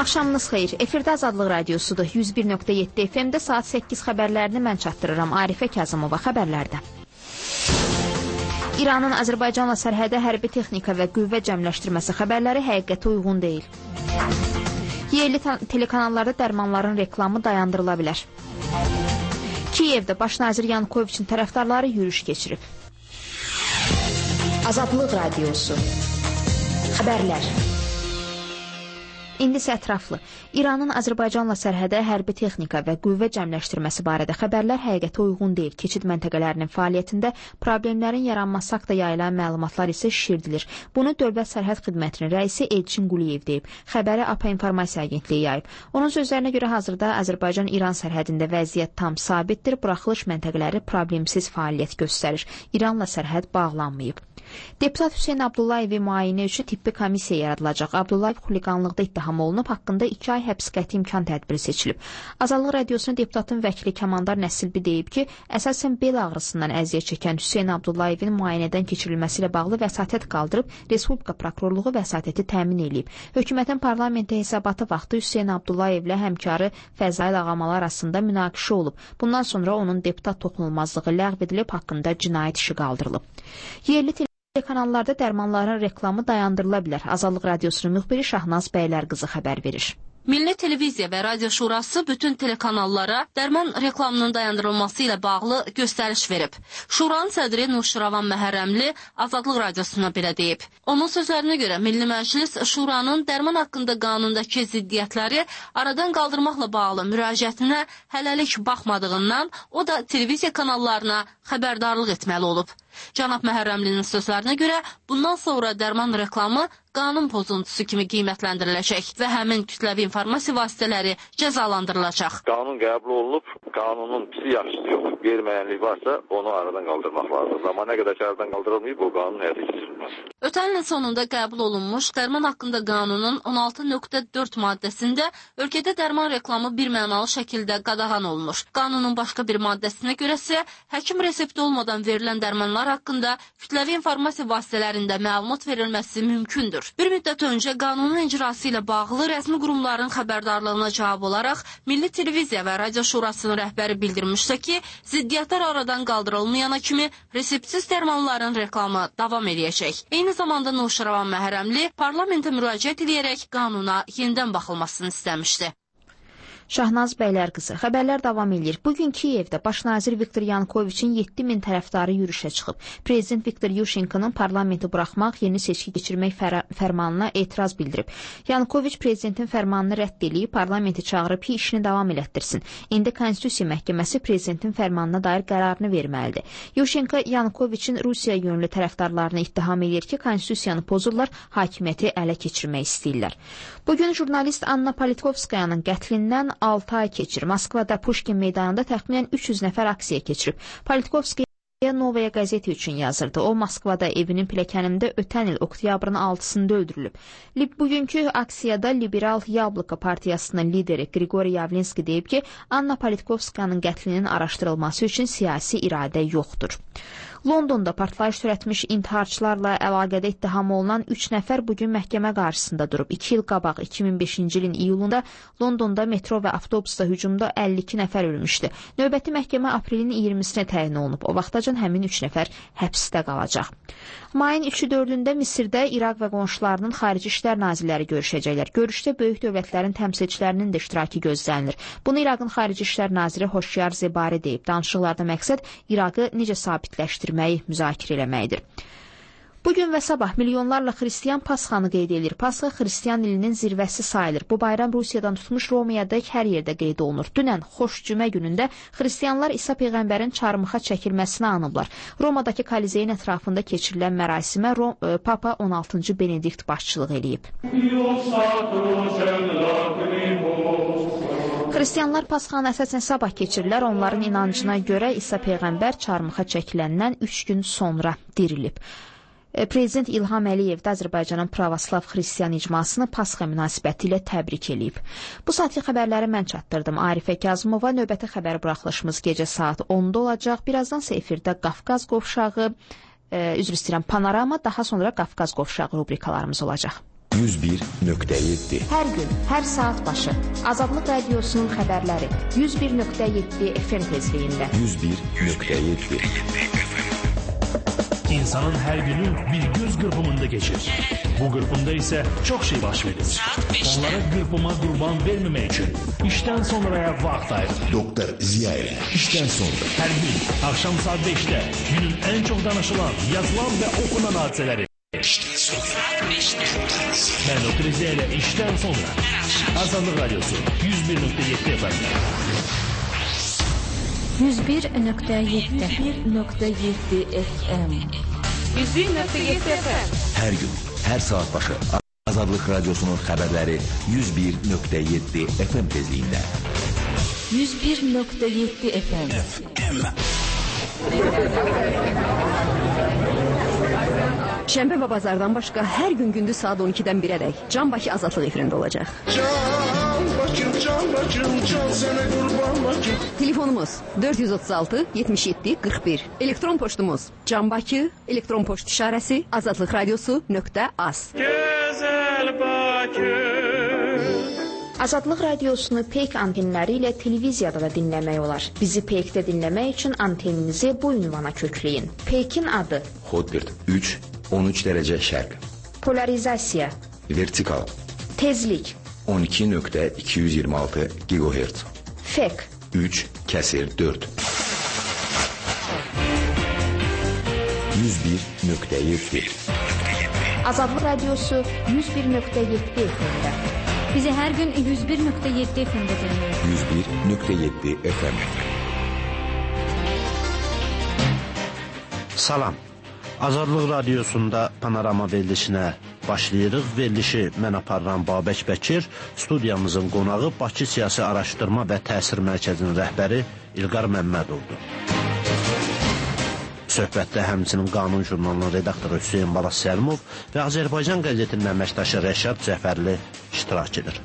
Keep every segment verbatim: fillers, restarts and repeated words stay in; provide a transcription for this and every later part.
Axşamınız xeyir. Efirdə Azadlıq Radiosudur. yüz bir nöqtə yeddi F M-də saat səkkiz xəbərlərini mən çatdırıram. Arifə Kazımova xəbərlərdə. İranın Azərbaycanla sərhədə hərbi texnika və qüvvə cəmləşdirməsi xəbərləri həqiqətə uyğun deyil. Yerli telekanallarda dərmanların reklamı dayandırıla bilər. Kiyevdə baş nazir Yanukoviçin tərəfdarları yürüyüş keçirib. Azadlıq Radiosu. Xəbərlər. İndi isə ətraflı. İranın Azərbaycanla sərhədə hərbi texnika və qüvvə cəmləşdirməsi barədə xəbərlər həqiqətə uyğun deyil. Keçid məntəqələrinin fəaliyyətində problemlərin yaranması haqqında yayılan məlumatlar isə şişirdilir. Bunu Dövlət Sərhəd Xidmətinin rəisi Elçin Quliyev deyib. Xəbəri A P A İnformasiya Agentliyi yayıb. Onun sözlərinə görə hazırda Azərbaycan-İran sərhədində vəziyyət tam sabitdir. Buraxılış məntəqələri problemsiz fəaliyyət göstərir. İranla sərhəd bağlanmayıb. Deputat Hüseyn Abdullayevi müayinə üçün tibbi komissiya yaradılacaq. Abdullayev xuliqanlıqda ittiham olunub, haqqında iki ay həbs qəti imkan tədbiri seçilib. Azadlıq Radiosuna deputatın vəkili Kəmandar Nəsilbi deyib ki, əsasən bel ağrısından əziyyət çəkən Hüseyn Abdullayevin müayinədən keçirilməsi ilə bağlı vəsatət qaldırıb, Respublika Prokurorluğu vəsatəti təmin edib. Hökumətin parlamentə hesabatı vaxtı Hüseyn Abdullayevlə həmkarı Fəzail Ağamalı arasında münaqişə olub. Bundan sonra onun deputat toxunulmazlığı ləğv edilib, haqqında cinayət işi qaldırılıb. Yerli telekanallarda dərmanların reklamı dayandırıla bilər. Azadlıq Radiosunun müxbiri Şahnaz Bəylərqızı xəbər verir. Milli Televiziya və Radio Şurası bütün telekanallara dərman reklamının dayandırılması ilə bağlı göstəriş verib. Şuranın sədri Nurşiravan Məhərrəmli Azadlıq Radiosuna belə deyib. Onun sözlərinə görə Milli Məclis Şuranın dərman haqqında qanundakı ziddiyyətləri aradan qaldırmaqla bağlı müraciətinə hələlik baxmadığından o da televiziya kanallarına xəbərdarlıq etməli olub. Cənab Məhərrəmlinin sözlərinə görə bundan sonra dərman reklamı qanun pozuntusu kimi qiymətləndiriləcək və həmin kütləvi informasiya vasitələri cəzalandırılacaq. Qanun qəbul olunub, qanunun pisi yaxşısı yox. Qeyri-müəyyənlik varsa onu aradan qaldırmaq lazımdır. Amma nə qədər ki aradan qaldırılmayıb, bu qanun həyata keçirilməz. Ötən ilin sonunda qəbul olunmuş dərman haqqında qanunun on altı nöqtə dörd maddəsində ölkədə dərman reklamı birmənalı şəkildə qadağan olunur. Qanunun başqa bir maddəsinə görə isə həkim resepti olmadan verilən dərmanlar haqqında kütləvi informasiya vasitələrində məlumat verilməsi mümkündür. Bir müddət öncə qanunun icrası ilə bağlı rəsmi qurumların xəbərdarlığına cavab olaraq Milli Televiziya və Radio Şurasının rəhbəri bildirmişdi ki, ziddiyyətlər aradan qaldırılmayana kimi reseptsiz dərmanların reklamı davam edəcək. Eyni zamanda Nurşiravan Məhərrəmli parlamentə müraciət edərək qanuna yenidən baxılmasını istəmişdi. Şahnaz Bəylərqızı. Xəbərlər davam edir. Bugün Kiyevdə baş nazir Viktor Yanukoviçin yeddi min tərəfdarı yürüşə çıxıb. Prezident Viktor Yushchenko'nun parlamenti buraxmaq, yeni seçki keçirmək fər fərmanına etiraz bildirib. Yanukoviç prezidentin fərmanını rədd edib, parlamenti çağırıb ki, işini davam elətdirsin. İndi Konstitusiya Məhkəməsi prezidentin fərmanına dair qərarını verməlidir. Yushchenko Yanukoviçin Rusiya yönlü tərəfdarlarını ittiham edir ki, konstitusiyanı pozurlar, hakimiyyəti ələ keçirmək istəyirlər. Bugün jurnalist Anna Politkovskayanın qətlindən altı ay keçir. Moskvada Pushkin meydanında təxminən üç yüz nəfər aksiya keçirib. Politkovskaya Novaya qəzeti üçün yazırdı. O, Moskvada evinin pilləkənində ötən il oktyabrın altısında öldürülüb. Bugünkü aksiyada Liberal Yabloko partiyasının lideri Grigori Yavlinski deyib ki, Anna Politkovskayanın qətlinin araşdırılması üçün siyasi iradə yoxdur. Londonda partlayış törətmiş intiharçılarla əlaqədə ittiham olunan üç nəfər bugün məhkəmə qarşısında durub. iki il qabaq iki min beşinci ilin iyulunda Londonda metro və avtobusda hücumda əlli iki nəfər ölmüşdü. Növbəti məhkəmə aprelin iyirmisinə təyin olunub. O vaxtacan həmin üç nəfər həbsdə qalacaq. Mayın üçü dördündə Misirdə İraq və qonşularının xarici işlər nazirləri görüşəcəklər. Görüşdə böyük dövlətlərin təmsilçilərinin də iştirakı gözlənilir. Bunu İraqın xarici işlər naziri Xoşyar Zebari deyib. Danışıqlarda məqsəd İraqı necə sabitləşdirməyi müzakirə eləməkdir. Bugün və sabah milyonlarla xristiyan Pasxanı qeyd edilir. Pasxa xristiyan ilinin zirvəsi sayılır. Bu bayram Rusiyadan tutmuş Romiyadək hər yerdə qeyd olunur. Dünən xoş cümə günündə xristiyanlar İsa Peyğəmbərin çarmıxa çəkilməsini anıblar. Romadakı Kolizeyin ətrafında keçirilən mərasimə Rom, e, Papa on altıncı Benedikt başçılıq edib. Xristiyanlar Pasxanı əsasən sabah keçirirlər. Onların inancına görə İsa Peyğəmbər çarmıxa çəkiləndən üç gün sonra dirilib. Prezident İlham Əliyev də Azərbaycanın pravoslav xristiyan icmasını Pasxa münasibəti ilə təbrik edib. Bu saatki xəbərləri mən çatdırdım. Arifə Kazımova. Növbəti xəbər buraxılışımız gecə saat onda olacaq. Birazdan isə efirdə Qafqaz qovşağı, e, üzr istəyirəm, Panorama, daha sonra Qafqaz qovşağı rubrikalarımız olacaq. yüz bir nöqtə yeddi. Hər gün, hər saat başı Azadlıq Radiosunun xəbərləri yüz bir nöqtə yeddi F M tezliyində. yüz bir nöqtə yeddi. İnsanın hər günü bir göz qırpımında geçir. Bu qırpımda isə çox şey baş verir. Onlara qırpıma qurban verməmək üçün işdən sonraya vaxt ayırır. Doktor Ziya ilə işdən sonra. Hər gün axşam saat beşdə günün ən çox danışılan, yazılan və okunan hadisələri. İşdən sonra. Mən Doktor Ziya ilə işdən sonra. Azadlıq Radiosu yüz bir nöqtə yeddi F M. yüz bir nöqtə yeddi F M. yüz bir nöqtə yeddi F M. Hər gün, hər saat başı Azadlıq Radiosunun xəbərləri yüz bir nöqtə yeddi F M tezliyində. yüz bir nöqtə yeddi F M. Şənbə və bazardan başqa hər gün gündüz saat on ikidən birədək Can Bakı Azadlıq efirində olacaq. Can Bakım, Can Bakım, Can sənə qurban Bakım. Telefonumuz dörd yüz otuz altı yetmiş yeddi qırx bir. Elektron poçtumuz Can Bakı, elektron poçt işarəsi azadlıq radiosu nöqtə az. Gözəl Bakım. Azadlıq Radiosunu Peyk antenləri ilə televiziyada da dinləmək olar. Bizi Peykdə dinləmək üçün anteninizi bu ünvana kökləyin. Peykin adı Hotbird üç on üç dərəcə şərq. Polarizasiya, Vertikal tezlik, on iki nöqtə iki yüz iyirmi altı gigahertz. fek, üç kəsir dörd. yüz bir nöqtə yeddi. Azadlıq Radiosu yüz bir nöqtə yeddi F M-də. Bizi hər gün yüz bir nöqtə yeddi F M-də dinləyin. yüz bir nöqtə yeddi F M. Salam. Azadlıq Radiosunda panorama verilişinə başlayırıq. Verilişi mən aparıram Babək Bəkir. Studiyamızın qonağı Bakı Siyasi Araşdırma və Təsir Mərkəzinin rəhbəri İlqar Məmmədovdur. Söhbətdə həmçinin Qanun jurnalının redaktoru Hüseyin Balas Səlimov və Azərbaycan qəzetinin əməkdaşı Rəşad Cəfərli iştirak edir.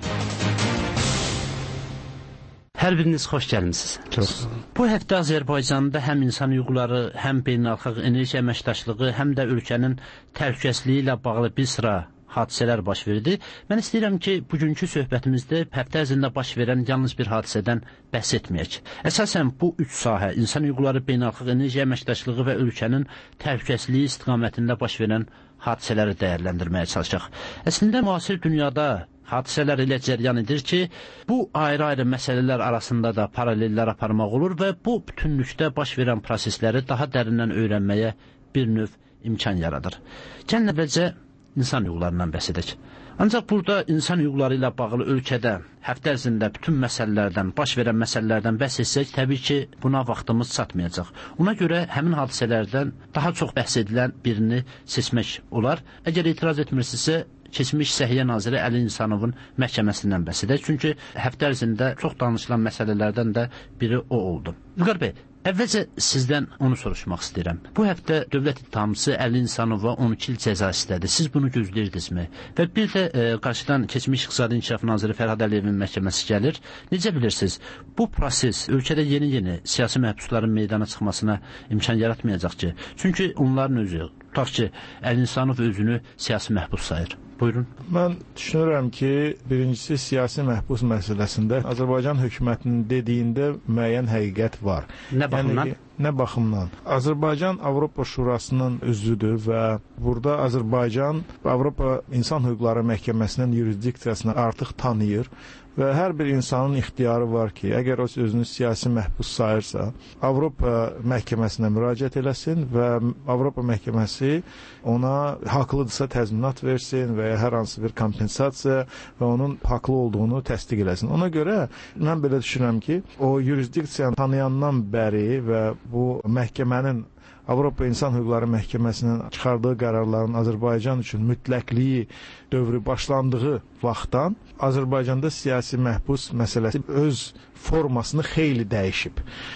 Hər biriniz xoş gəlmisiniz. Çox. Bu həftə Azərbaycanda həm insan hüquqları, həm beynəlxalq enerji əməkdaşlığı, həm də ölkənin təhlükəsizliyi ilə bağlı bir sıra hadisələr baş verdi. Mən istəyirəm ki, bugünkü söhbətimizdə həftə ərzində baş verən yalnız bir hadisədən bəhs etməyək. Əsasən bu üç sahə, insan hüquqları, beynəlxalq enerji əməkdaşlığı və ölkənin təhlükəsizliyi istiqamətində baş verən hadisələri dəyərləndirməyə çalışaq. Əslində müasir dünyada hadisələr elə cəryan edir ki, bu ayrı-ayrı məsələlər arasında da paralellər aparmaq olur və bu bütünlükdə baş verən prosesləri daha dərindən öyrənməyə bir növ imkan yaradır. Gəlin əvvəlcə insan hüquqlarından bəhs edək. Ancaq burada insan hüquqları ilə bağlı ölkədə həftə ərzində bütün məsələlərdən, baş verən məsələlərdən bəhs etsək, təbii ki, buna vaxtımız çatmayacaq. Ona görə həmin hadisələrdən daha çox bəhs edilən birini seçmək olar. Əgər etiraz etmirsinizsə, keçmiş Səhiyyə Naziri Əli İnsanovun məhkəməsindən bəhs edək. Çünki həftə ərzində çox danışılan məsələlərdən də biri o oldu. İlqar bəy, əvvəlcə sizdən onu soruşmaq istəyirəm. Bu həftə dövlət ittihamçısı Əli İnsanova on iki il cəza istədi. Siz bunu gözləyirdinizmi? Və bir də e, qarşıdan keçmiş İqtisadi İnkişaf Naziri Fərhad Əliyevin məhkəməsi gəlir. Necə bilirsiniz, bu proses ölkədə yeni-yeni siyasi məhbusların meydana çıxmasına imkan yaratmayacaq ki? Çünki onların özü, tutaq ki, Əli İnsanov özünü siyasi məhbus sayır. Buyurun. Mən düşünürəm ki, birincisi siyasi məhbus məsələsində Azərbaycan hökumətinin dediyində müəyyən həqiqət var. Nə baxımdan? Yəni, nə baxımdan? Azərbaycan Avropa Şurasının üzvüdür və burada Azərbaycan Avropa İnsan Hüquqları Məhkəməsinin yurisdiksiyasını artıq tanıyır. Və hər bir insanın ixtiyarı var ki, əgər o özünü siyasi məhbus sayırsa, Avropa məhkəməsinə müraciət eləsin və Avropa məhkəməsi ona haqlıdırsa təzminat versin və ya hər hansı bir kompensasiya və onun haqlı olduğunu təsdiq eləsin. Ona görə mən belə düşünürəm ki, o yurisdiksiyanı tanıyandan bəri və bu məhkəmənin Avropa İnsan Hüquqları Məhkəməsinin çıxardığı qərarların Azərbaycan üçün mütləqliyi dövrü başlandığı vaxtdan Azərbaycanda siyasi məhbus məsələsi öz formasını xeyli dəyişib.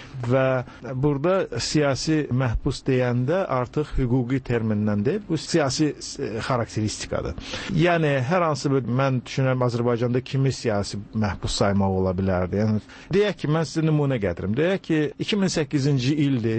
Və burada siyasi məhbus deyəndə artıq hüquqi termindən deyil, bu siyasi xarakteristikadır. Yəni, hər hansı bir, mən düşünürəm, Azərbaycanda kimi siyasi məhbus saymaq ola bilərdi. Yəni, deyək ki, mən sizə nümunə gətirim. Deyək ki, iki min səkkizinci ildir,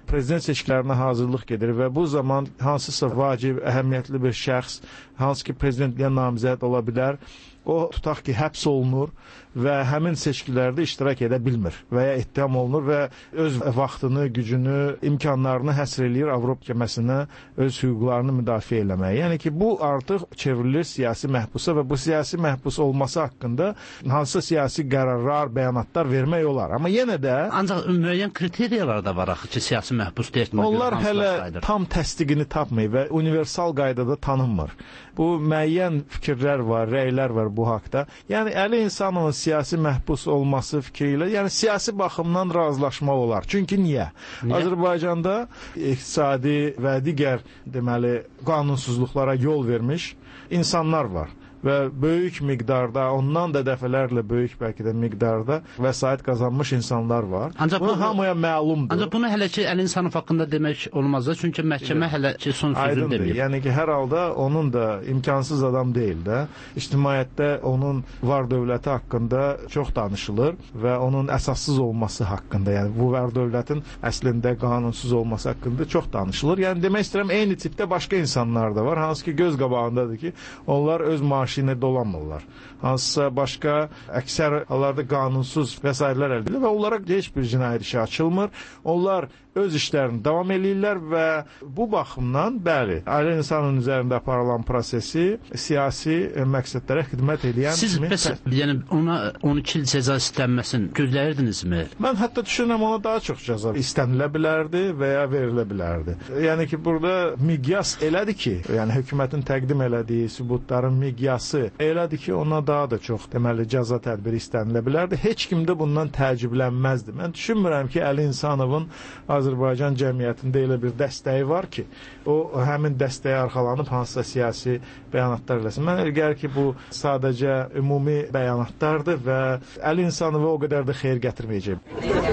prezident seçkilərinə hazırlıq gedir və bu zaman hansısa vacib, əhəmiyyətli bir şəxs, hansı ki prezidentliyə namizəd ola bilər, o tutaq ki, həbs olunur və həmin seçkilərdə iştirak edə bilmir və ya ittiham olunur və öz vaxtını, gücünü, imkanlarını həsr eləyir Avropa Məhkəməsinə öz hüquqlarını müdafiə eləməyə. Yəni ki, bu artıq çevrilir siyasi məhbusa və bu siyasi məhbus olması haqqında hansısa siyasi qərarlar, bəyanatlar vermək olar. Amma yenə də... Ancaq müəyyən kriteriyalar da var axı ki, siyasi məhbus deyilmə. Onlar hələ tam təsdiqini tapmayıb və universal qaydada tanınmır. Bu müəyyən fikirlər var, rəylər var bu haqda. Yəni Əli İnsanovun siyasi məhbus olması fikri ilə, yəni siyasi baxımdan razılaşmaq olar. Çünki niyə? niyə? Azərbaycanda iqtisadi və digər deməli qanunsuzluqlara yol vermiş insanlar var. Və böyük miqdarda, ondan da dəfələrlə böyük bəlkə də miqdarda vəsait qazanmış insanlar var. Ancaq bunu hamıya məlumdur. Ancaq bunu hələ ki Əli İnsanov haqqında demək olmaz da, çünki məhkəmə hələ ki son sözünü deməyib. Yəni ki, hər halda onun da imkansız adam deyil də. İctimaiyyətdə onun var dövləti haqqında çox danışılır və onun əsassız olması haqqında, yəni bu var dövlətin əslində qanunsuz olması haqqında çox danışılır. Yəni demək istəyirəm, eyni tipdə başqa insanlar da var, hansı ki göz qabağındadır ki, onlar öz maaşı ilə dolanmırlar. Hansısa başqa əksər hallarda qanunsuz vəsaitlər əldə edilir və onlara heç bir cinayət işi açılmır. Onlar öz işlərini davam eləyirlər və bu baxımdan, bəli, Əli İnsanovun üzərində aparılan prosesi siyasi məqsədlərə xidmət edən... Siz bəs, yəni ona on iki il cəza istənməsin gözləyirdinizmi? Mən hətta düşünürəm, ona daha çox cəza istənilə bilərdi və ya verilə bilərdi. Yəni ki, burada miqyas elədir ki, yəni hökumətin təqdim elədiyi sübutların miqyası elədir ki, ona daha da çox deməli cəza tədbiri istənilə bilərdi. Heç kim də bundan təəccüblənməzdi. Mən düşünmürəm ki, Əli İnsanovun Azərbaycan cəmiyyətində elə bir dəstəyi var ki, o həmin dəstəyə arxalanıb hansısa siyasi bəyanatlar eləsin. Mən elə gəlir ki, bu sadəcə ümumi bəyanatlardır və Əli İnsanova o qədər də xeyir gətirməyəcək.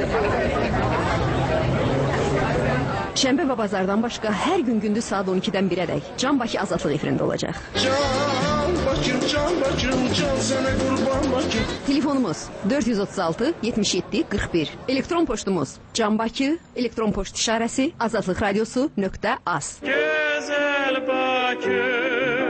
Şənbə və bazardan başqa hər gün gündüz saat on ikidən birədək Can Bakı Azadlıq efirində olacaq. Can Bakım, Can Bakım, can sənə qurban Bakım. Telefonumuz dörd yüz otuz altı yetmiş yeddi qırx bir. Elektron poçtumuz Can Bakı, elektron poçt işarəsi azadlıq radiosu nöqtə az. Gözəl Bakım.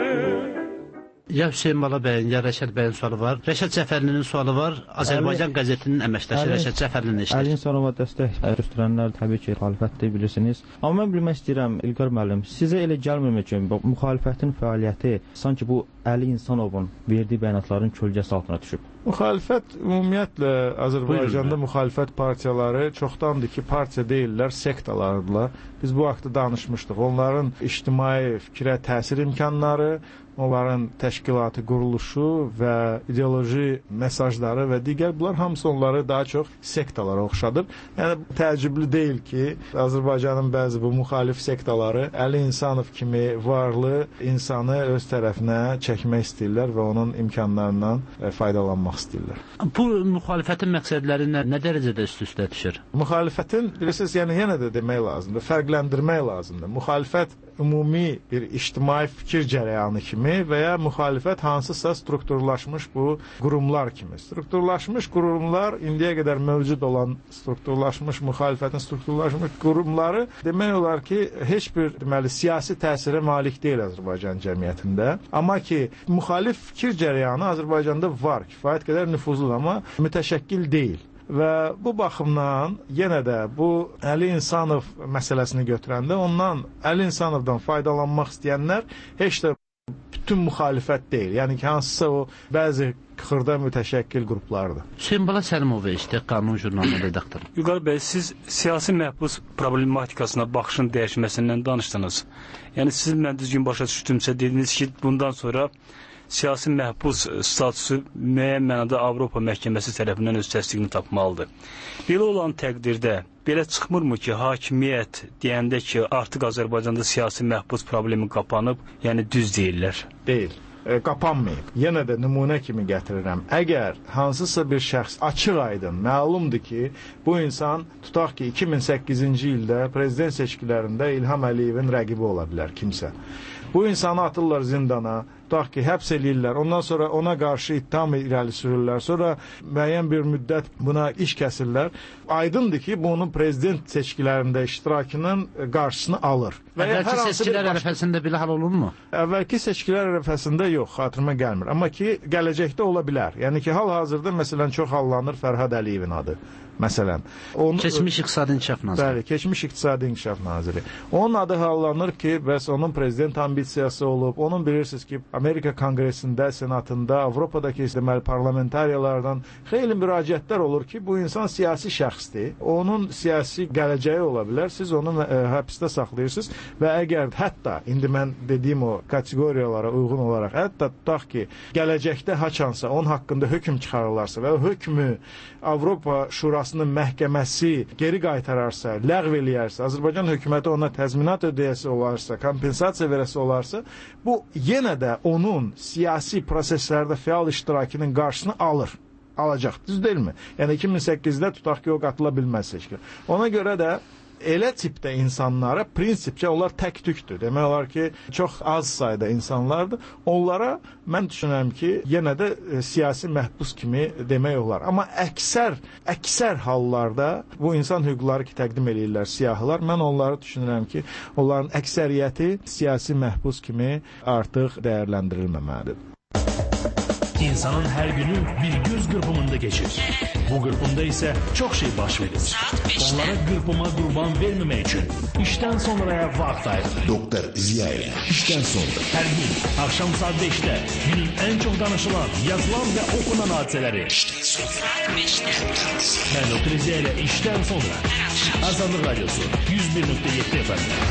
Ya Hüseyin Bala bəyin, ya Rəşad bəyin sualı var. Rəşad Cəfərlinin sualı var. Azərbaycan Əli, qəzetinin əməkdaşı Rəşad Cəfərlinin işdir. Əli İnsanova dəstək göstərənlər təbii ki, müxalifətdir, bilirsiniz. Amma mən bilmək istəyirəm, İlqar müəllim, sizə elə gəlmirmi ki, müxalifətin fəaliyyəti sanki bu Əli İnsanovun verdiyi bəyanatların kölgəsi altına düşüb? Müxalifət, ümumiyyətlə Azərbaycanda müxalifət partiyaları çoxdandır ki, partiya deyirlər, sektalardılar. Biz bu haqda danışmışdıq. Onların ictimai fikrə təsir imkanları, onların təşkilatı quruluşu və ideoloji mesajları və digər bunlar hamısı onları daha çox sektalara oxşadır. Yəni təəccüblü deyil ki, Azərbaycanın bəzi bu müxalif sektaları Əli İnsanov kimi varlı insanı öz tərəfinə çəkmək istəyirlər və onun imkanlarından faydalanmaq istəyirlər. Bu müxalifətin məqsədləri nə, nə dərəcədə üst-üstə düşür? Müxalifətin, bilirsiniz, yəni yenə də demək lazımdır, fərqləndirmək lazımdır. Müxalifət ümumi bir ictimai fikir cərəyanı kimi və ya müxalifət hansısa strukturlaşmış bu qurumlar kimi. Strukturlaşmış qurumlar, indiyə qədər mövcud olan strukturlaşmış, müxalifətin strukturlaşmış qurumları demək olar ki, heç bir deməli, siyasi təsirə malik deyil Azərbaycan cəmiyyətində. Amma ki, müxalif fikir cərəyanı Azərbaycanda var, kifayət qədər nüfuzludur, amma mütəşəkkil deyil. Və bu baxımdan yenə də bu Əli İnsanov məsələsini götürəndə ondan Əli İnsanovdan faydalanmaq istəyənlər heç də bütün müxalifət deyil. Yəni ki, hansısa o bəzi xırda mütəşəkkil qruplardır. Hüseyin Bala Səlimov işte qanun jurnalının redaktoru. Vüqar bəy, siz siyasi məhbus problematikasına baxışın dəyişməsindən danışdınız. Yəni siz mən düzgün başa düşdümsə dediniz ki, bundan sonra siyasi məhbus statusu müəyyən mənada Avropa Məhkəməsi tərəfindən öz təsdiqini tapmalıdır. Belə olan təqdirdə belə çıxmırmı ki, hakimiyyət deyəndə ki, artıq Azərbaycanda siyasi məhbus problemi qapanıb, yəni düz deyirlər? Deyil. E, qapanmayıb. Yenə də nümunə kimi gətirirəm. Əgər hansısa bir şəxs açıq aydın məlumdur ki, bu insan tutaq ki, iki min səkkizinci ildə prezident seçkilərində İlham Əliyevin rəqibi ola bilər kimsə. Bu insanı atırlar zindana, tutaq ki, həbs eləyirlər. Ondan sonra ona qarşı ittiham irəli sürürlər. Sonra müəyyən bir müddət buna iş kəsirlər. Aydındır ki, bu onun prezident seçkilərində iştirakının qarşısını alır. Əvvəlki seçkilər ərəfəsində belə hal olunmu? Əvvəlki seçkilər ərəfəsində yox, xatırıma gəlmir. Amma ki, gələcəkdə ola bilər. Yəni ki, hal-hazırda məsələn çox hallanır Fərhad Əliyevin adı. Məsələn, onun, keçmiş iqtisadi inkişaf naziri. Bəli, keçmiş iqtisadi inkişaf naziri. Onun adı hallanır ki, bəs onun prezident ambisiyası olub. Onun bilirsiniz ki, Amerika Konqresində, Senatında, Avropadakı deməli parlamentariyalardan xeyli müraciətlər olur ki, bu insan siyasi şəxsdir. Onun siyasi gələcəyi ola bilər. Siz onu ə, həbsdə saxlayırsınız və əgər hətta indi mən dediyim o kateqoriyalara uyğun olaraq hətta tutaq ki, gələcəkdə haçansa onun haqqında hökm çıxarırlarsa və o hökmü Avropa Şurasının məhkəməsi geri qaytararsa, ləğv eləyərsə, Azərbaycan hökuməti ona təzminat ödəyəsi olarsa, kompensasiya verəsi olarsa, bu yenə də onun siyasi proseslərdə fəal iştirakının qarşısını alır. Alacaq, düz deyilmi? Yəni iki min səkkizdə tutaq ki, o qatıla bilməz seçkilə. Ona görə də elə tipdə insanlara prinsipcə onlar tək-tükdür. Demək olar ki, çox az sayda insanlardır. Onlara mən düşünürəm ki, yenə də e, siyasi məhbus kimi demək olar. Amma əksər, əksər hallarda bu insan hüquqları ki, təqdim edirlər siyahılar, mən onları düşünürəm ki, onların əksəriyyəti siyasi məhbus kimi artıq dəyərləndirilməməlidir. İnsanın hər günü bir göz qırpımında keçir. Bu qırpımda isə çox şey baş verir. Onlara qırpıma qurban verməmək üçün işdən sonraya vaxt ayırır. Doktor Ziyayev, işdən sonra. Hər gün axşam saat beşdə günün ən çox danışılan, yazılan və oxunan hadisələri. İşdən sonra beşdə. Mən Doktor Ziyayev, işdən sonra. Azadlıq Radyosu yüz bir nöqtə yeddi F M.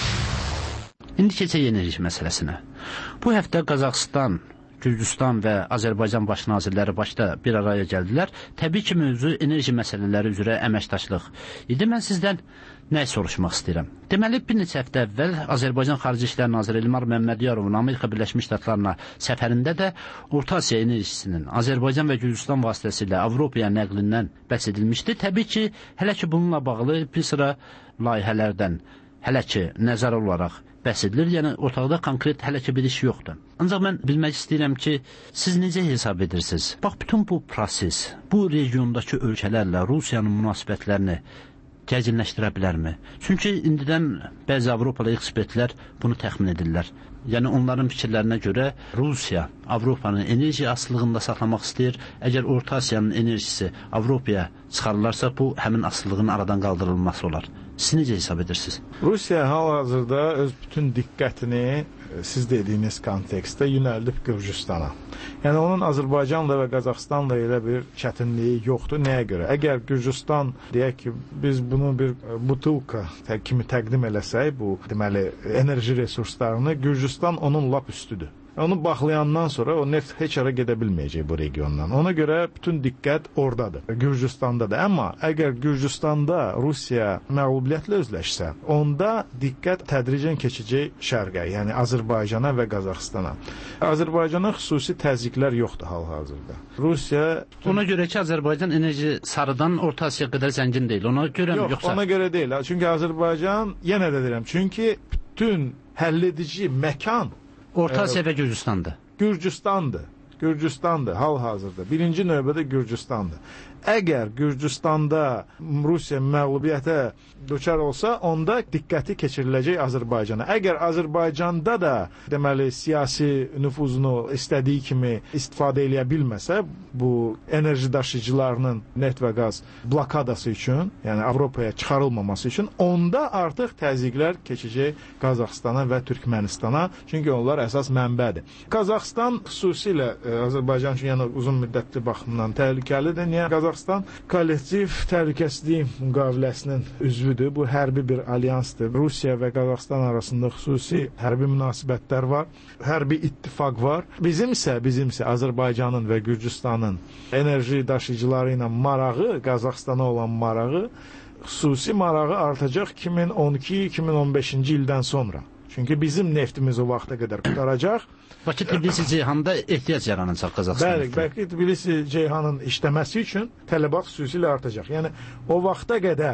İndi keçək enerji məsələsinə. Bu həftə Qazaxıstan, Gürcüstan və Azərbaycan baş nazirləri başda bir araya gəldilər. Təbii ki, mövzu enerji məsələləri üzrə əməkdaşlıq idi. Mən sizdən nə soruşmaq istəyirəm? Deməli, bir neçə həftə əvvəl Azərbaycan Xarici İşlər Naziri Elmar Məmmədyarovun Amerika Birləşmiş Ştatlarına səfərində də Orta Asiya enerjisinin Azərbaycan və Gürcüstan vasitəsilə Avropaya nəqlindən bəhs edilmişdi. Təbii ki, hələ ki bununla bağlı bir sıra layihələrdən hələ ki nəzər olaraq bəhs edilir, yəni ortaqda konkret hələ ki bir iş yoxdur. Ancaq mən bilmək istəyirəm ki, siz necə hesab edirsiniz? Bax, bütün bu proses, bu regiondakı ölkələrlə Rusiyanın münasibətlərini gərginləşdirə bilərmi? Çünki indidən bəzi Avropalı ekspertlər bunu təxmin edirlər. Yəni onların fikirlərinə görə Rusiya Avropanın enerji asılılığında saxlamaq istəyir. Əgər Orta Asiyanın enerjisi Avropaya çıxarılarsa, bu həmin asılılığın aradan qaldırılması olar. Siz necə hesab edirsiniz? Rusiya hal-hazırda öz bütün diqqətini siz dediyiniz kontekstdə yönəldib Gürcüstana. Yəni onun Azərbaycanla və Qazaxıstanla elə bir çətinliyi yoxdur. Nəyə görə? Əgər Gürcüstan deyək ki, biz bunu bir butulka kimi təqdim eləsək, bu deməli enerji resurslarını, Gürcüstan onun lap üstüdür. Onu baxlayandan sonra o neft heç ara gedə bilməyəcək bu regiondan. Ona görə bütün diqqət oradadır, Gürcüstandadır. Amma əgər Gürcüstanda Rusiya məğlubiyyətlə özləşsə, onda diqqət tədricən keçəcək şərqə, yəni Azərbaycana və Qazaxıstana. Azərbaycana xüsusi təzyiqlər yoxdur hal-hazırda. Rusiya bütün... Ona görə ki, Azərbaycan enerji sarıdan Orta Asiya qədər zəngin deyil. Ona görə Yox, yoxsa? Ona görə deyil. Çünki Azərbaycan, yenə də deyirəm, çünki bütün həlledici məkan Orta Asiya və Gürcüstandır. Gürcüstandır. Gürcüstandır hal-hazırda. Birinci növbədə Gürcüstandır. Əgər Gürcüstanda Rusiya məğlubiyyətə düçar olsa, onda diqqəti keçiriləcək Azərbaycana. Əgər Azərbaycanda da deməli siyasi nüfuzunu istədiyi kimi istifadə eləyə bilməsə, bu enerji daşıyıcılarının neft və qaz blokadası üçün, yəni Avropaya çıxarılmaması üçün, onda artıq təzyiqlər keçəcək Qazaxıstana və Türkmənistana, çünki onlar əsas mənbədir. Qazaxıstan xüsusilə Azərbaycan üçün yəni uzun müddətli baxımdan təhlükəlidir. Niyə? Qazaxıstan kollektiv təhlükəsizlik müqaviləsinin üzvüdür. Bu hərbi bir alyansdır. Rusiya və Qazaxıstan arasında xüsusi hərbi münasibətlər var. Hərbi ittifaq var. Bizim isə, bizim isə Azərbaycanın və Gürcüstanın enerji daşıyıcıları ilə marağı, Qazaxıstana olan marağı, xüsusi marağı artacaq iki min on iki iki min on beşinci ildən sonra. Çünki bizim neftimiz o vaxta qədər qutaracaq. Bakı Tbilisi-Ceyhan'da ehtiyac yaranacaq Qazaxıstan. Bəli, Bakı Tbilisi-Ceyhanın işləməsi üçün tələbat xüsusilə artacaq. Yəni o vaxta qədər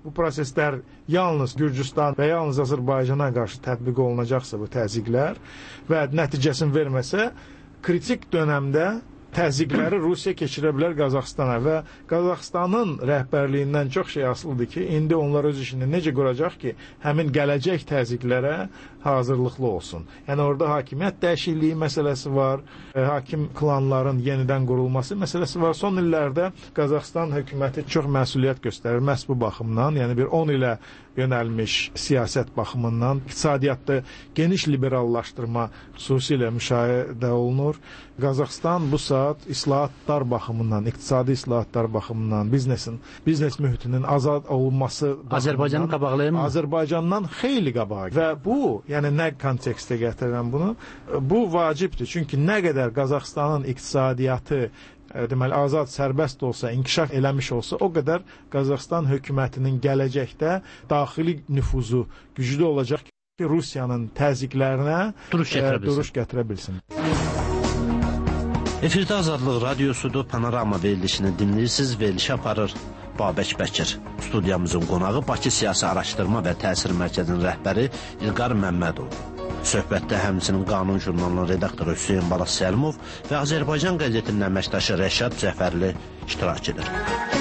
bu proseslər yalnız Gürcüstan və yalnız Azərbaycana qarşı tətbiq olunacaqsa bu təzyiqlər və nəticəsini verməsə, kritik dönəmdə təzyiqləri Rusiya keçirə bilər Qazaxstana və Qazaxstanın rəhbərliyindən çox şey asılıdır ki, indi onlar öz işini necə quracaq ki, həmin gələcək təzyiqlərə hazırlıqlı olsun. Yəni orada hakimiyyət dəyişikliyi məsələsi var, e, hakim klanların yenidən qurulması məsələsi var. Son illərdə Qazaxstan hökuməti çox məsuliyyət göstərir məhz bu baxımdan, yəni bir on ilə yönəlmiş siyasət baxımından iqtisadiyyatda geniş liberallaşdırma xüsusilə müşahidə olunur. Qazaxstan bu saat islahatlar baxımından, iqtisadi islahatlar baxımından, biznesin, biznes mühitinin azad olunması Azərbaycanın qabaqlayırmı? Azərbaycandan xeyli qabaq. Və bu, yəni nə kontekstə gətirirəm bunu? Bu vacibdir. Çünki nə qədər Qazaxstanın iqtisadiyyatı deməli azad, sərbəst olsa, inkişaf eləmiş olsa, o qədər Qazaxstan hökumətinin gələcəkdə daxili nüfuzu güclü olacaq ki, Rusiyanın təzyiqlərinə duruş gətirə bilsin. Duruş gətirə bilsin. Efirdə Azadlıq Radiosudur, Panorama verilişini dinləyirsiniz, verilişi aparır Babək Bəkir. Studiyamızın qonağı Bakı Siyasi Araşdırma və Təsir Mərkəzinin rəhbəri İlqar Məmmədov. Söhbətdə həmçinin Qanun jurnalının redaktoru Hüseyin Balas Səlimov və Azərbaycan qəzetinin əməkdaşı Rəşad Cəfərli iştirak edir.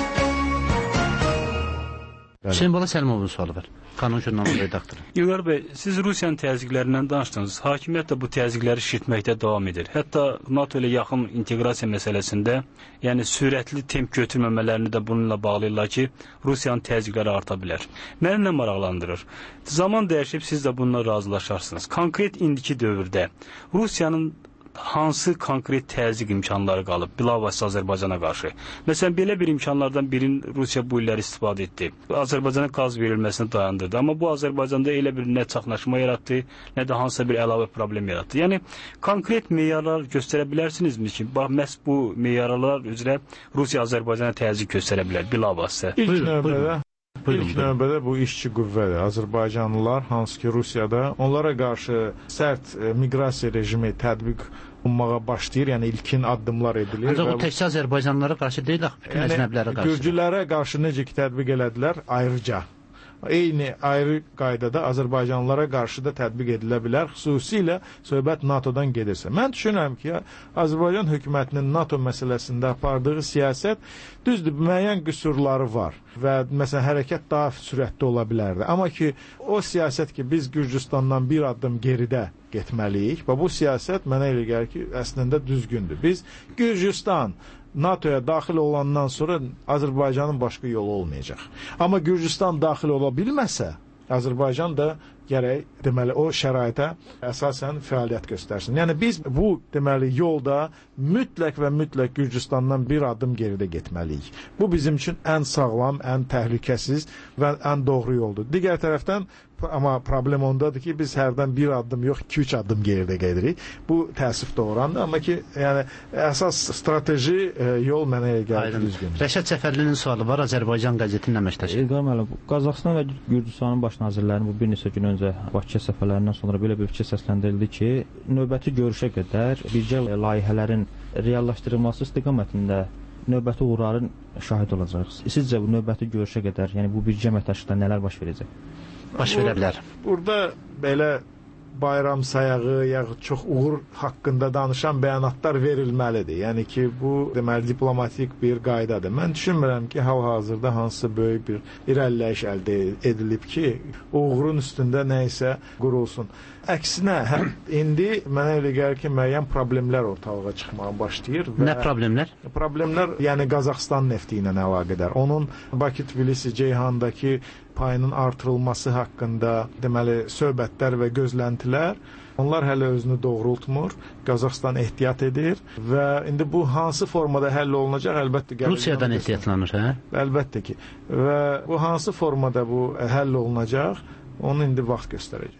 Hüseyin Balas Səlimovun sualı var. Qanun jurnalının redaktoru. İlqar bəy, siz Rusiyanın təzyiqlərindən danışdınız. Hakimiyyət də bu təzyiqləri şişirtməkdə davam edir. Hətta NATO ilə yaxın inteqrasiya məsələsində, yəni sürətli temp götürməmələrini də bununla bağlayırlar ki, Rusiyanın təzyiqləri arta bilər. Məni nə maraqlandırır? Zaman dəyişib siz də bununla razılaşarsınız. Konkret indiki dövrdə Rusiyanın hansı konkret təzyiq imkanları qalıb bilavasitə Azərbaycana qarşı? Məsələn, belə bir imkanlardan birini Rusiya bu illər istifadə etdi. Azərbaycana qaz verilməsini dayandırdı. Amma bu Azərbaycanda elə bir nə çaxnaşma yaratdı, nə də hansısa bir əlavə problem yaratdı. Yəni, konkret meyarlar göstərə bilərsinizmi ki, bax, məhz bu meyarlar üzrə Rusiya Azərbaycana təzyiq göstərə bilər bilavasitə? İlk növbədə İlk növbədə bu işçi qüvvədir. Azərbaycanlılar, hansı ki Rusiyada onlara qarşı sərt miqrasiya rejimi tətbiq olunmağa başlayır, yəni ilkin addımlar edilir. Ancaq o təkcə Azərbaycanlılara qarşı deyil, bütün yəni, əcnəbilərə qarşı. Gürcülərə qarşı necə ki tətbiq elədilər, ayrıca. Eyni ayrı qaydada Azərbaycanlılara qarşı da tətbiq edilə bilər, xüsusilə söhbət NATOdan gedirsə. Mən düşünürəm ki, Azərbaycan hökumətinin NATO məsələsində apardığı siyasət düzdür, müəyyən qüsurları var və məsələn hərəkət daha sürətli ola bilərdi. Amma ki, o siyasət ki, biz Gürcüstandan bir addım geridə getməliyik və bu siyasət mənə elə gəlir ki, əslində düzgündür. Biz Gürcüstan NATOya daxil olandan sonra Azərbaycanın başqa yolu olmayacaq. Amma Gürcüstan daxil ola bilməsə, Azərbaycan da gərək deməli o şəraitə əsasən fəaliyyət göstərsin. Yəni biz bu deməli yolda mütləq və mütləq Gürcüstandan bir addım geridə getməliyik. Bu bizim üçün ən sağlam, ən təhlükəsiz və ən doğru yoldur. Digər tərəfdən amma problem ondadır ki, biz hərdən bir addım yox, iki üç addım geridə gedirik. Bu təəssüf doğurandır, amma ki, yəni əsas strateji e, yol mənə gəlir düzgün. Rəşad Cəfərlinin sualı var, Azərbaycan qəzetinin əməkdaşı. İlqar müəllim, Qazaxıstan və Gürcüstanın baş nazirlərinin bu bir neçə gün öncə Bakıya səfərlərindən sonra belə bir fikir səsləndirildi ki, növbəti görüşə qədər birgə layihələrin reallaşdırılması istiqamətində növbəti uğurların şahid olacağıq. Sizcə bu növbəti görüşə qədər, yəni bu birgə əməkdaşlıqda nələr baş verəcək? Baş verə bilər. Burada belə bayram sayağı, yaxud çox uğur haqqında danışan bəyanatlar verilməlidir. Yəni ki, bu deməli diplomatik bir qaydadır. Mən düşünmürəm ki, hal-hazırda hansısa böyük bir irəliləyiş əldə edilib ki, uğurun üstündə nə isə qurulsun. Əksinə, hə, indi mənə elə gəlir ki, müəyyən problemlər ortalığa çıxmağa başlayır. Və nə problemlər? Problemlər, yəni Qazaxstan nefti ilə əlaqədar. Onun Bakı-Tbilisi-Ceyhandakı payının artırılması haqqında deməli söhbətlər və gözləntilər, onlar hələ özünü doğrultmur. Qazaxstan ehtiyat edir və indi bu hansı formada həll olunacaq, əlbəttə Rusiyadan ehtiyatlanır, hə? Əlbəttə ki. Və bu hansı formada bu həll olunacaq, onu indi vaxt göstərəcək.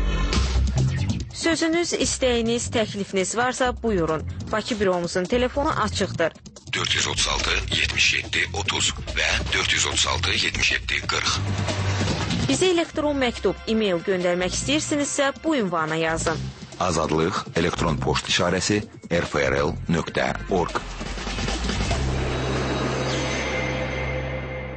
Sözünüz, istəyiniz, təklifiniz varsa buyurun. Bakı büromuzun telefonu açıqdır. dörd yüz otuz altı yetmiş yeddi otuz və dörd yüz otuz altı yetmiş yeddi qırx. Bizə elektron məktub, e-mail göndərmək istəyirsinizsə bu ünvana yazın. Azadlıq elektron poçt işarəsi r f r l nöqtə org.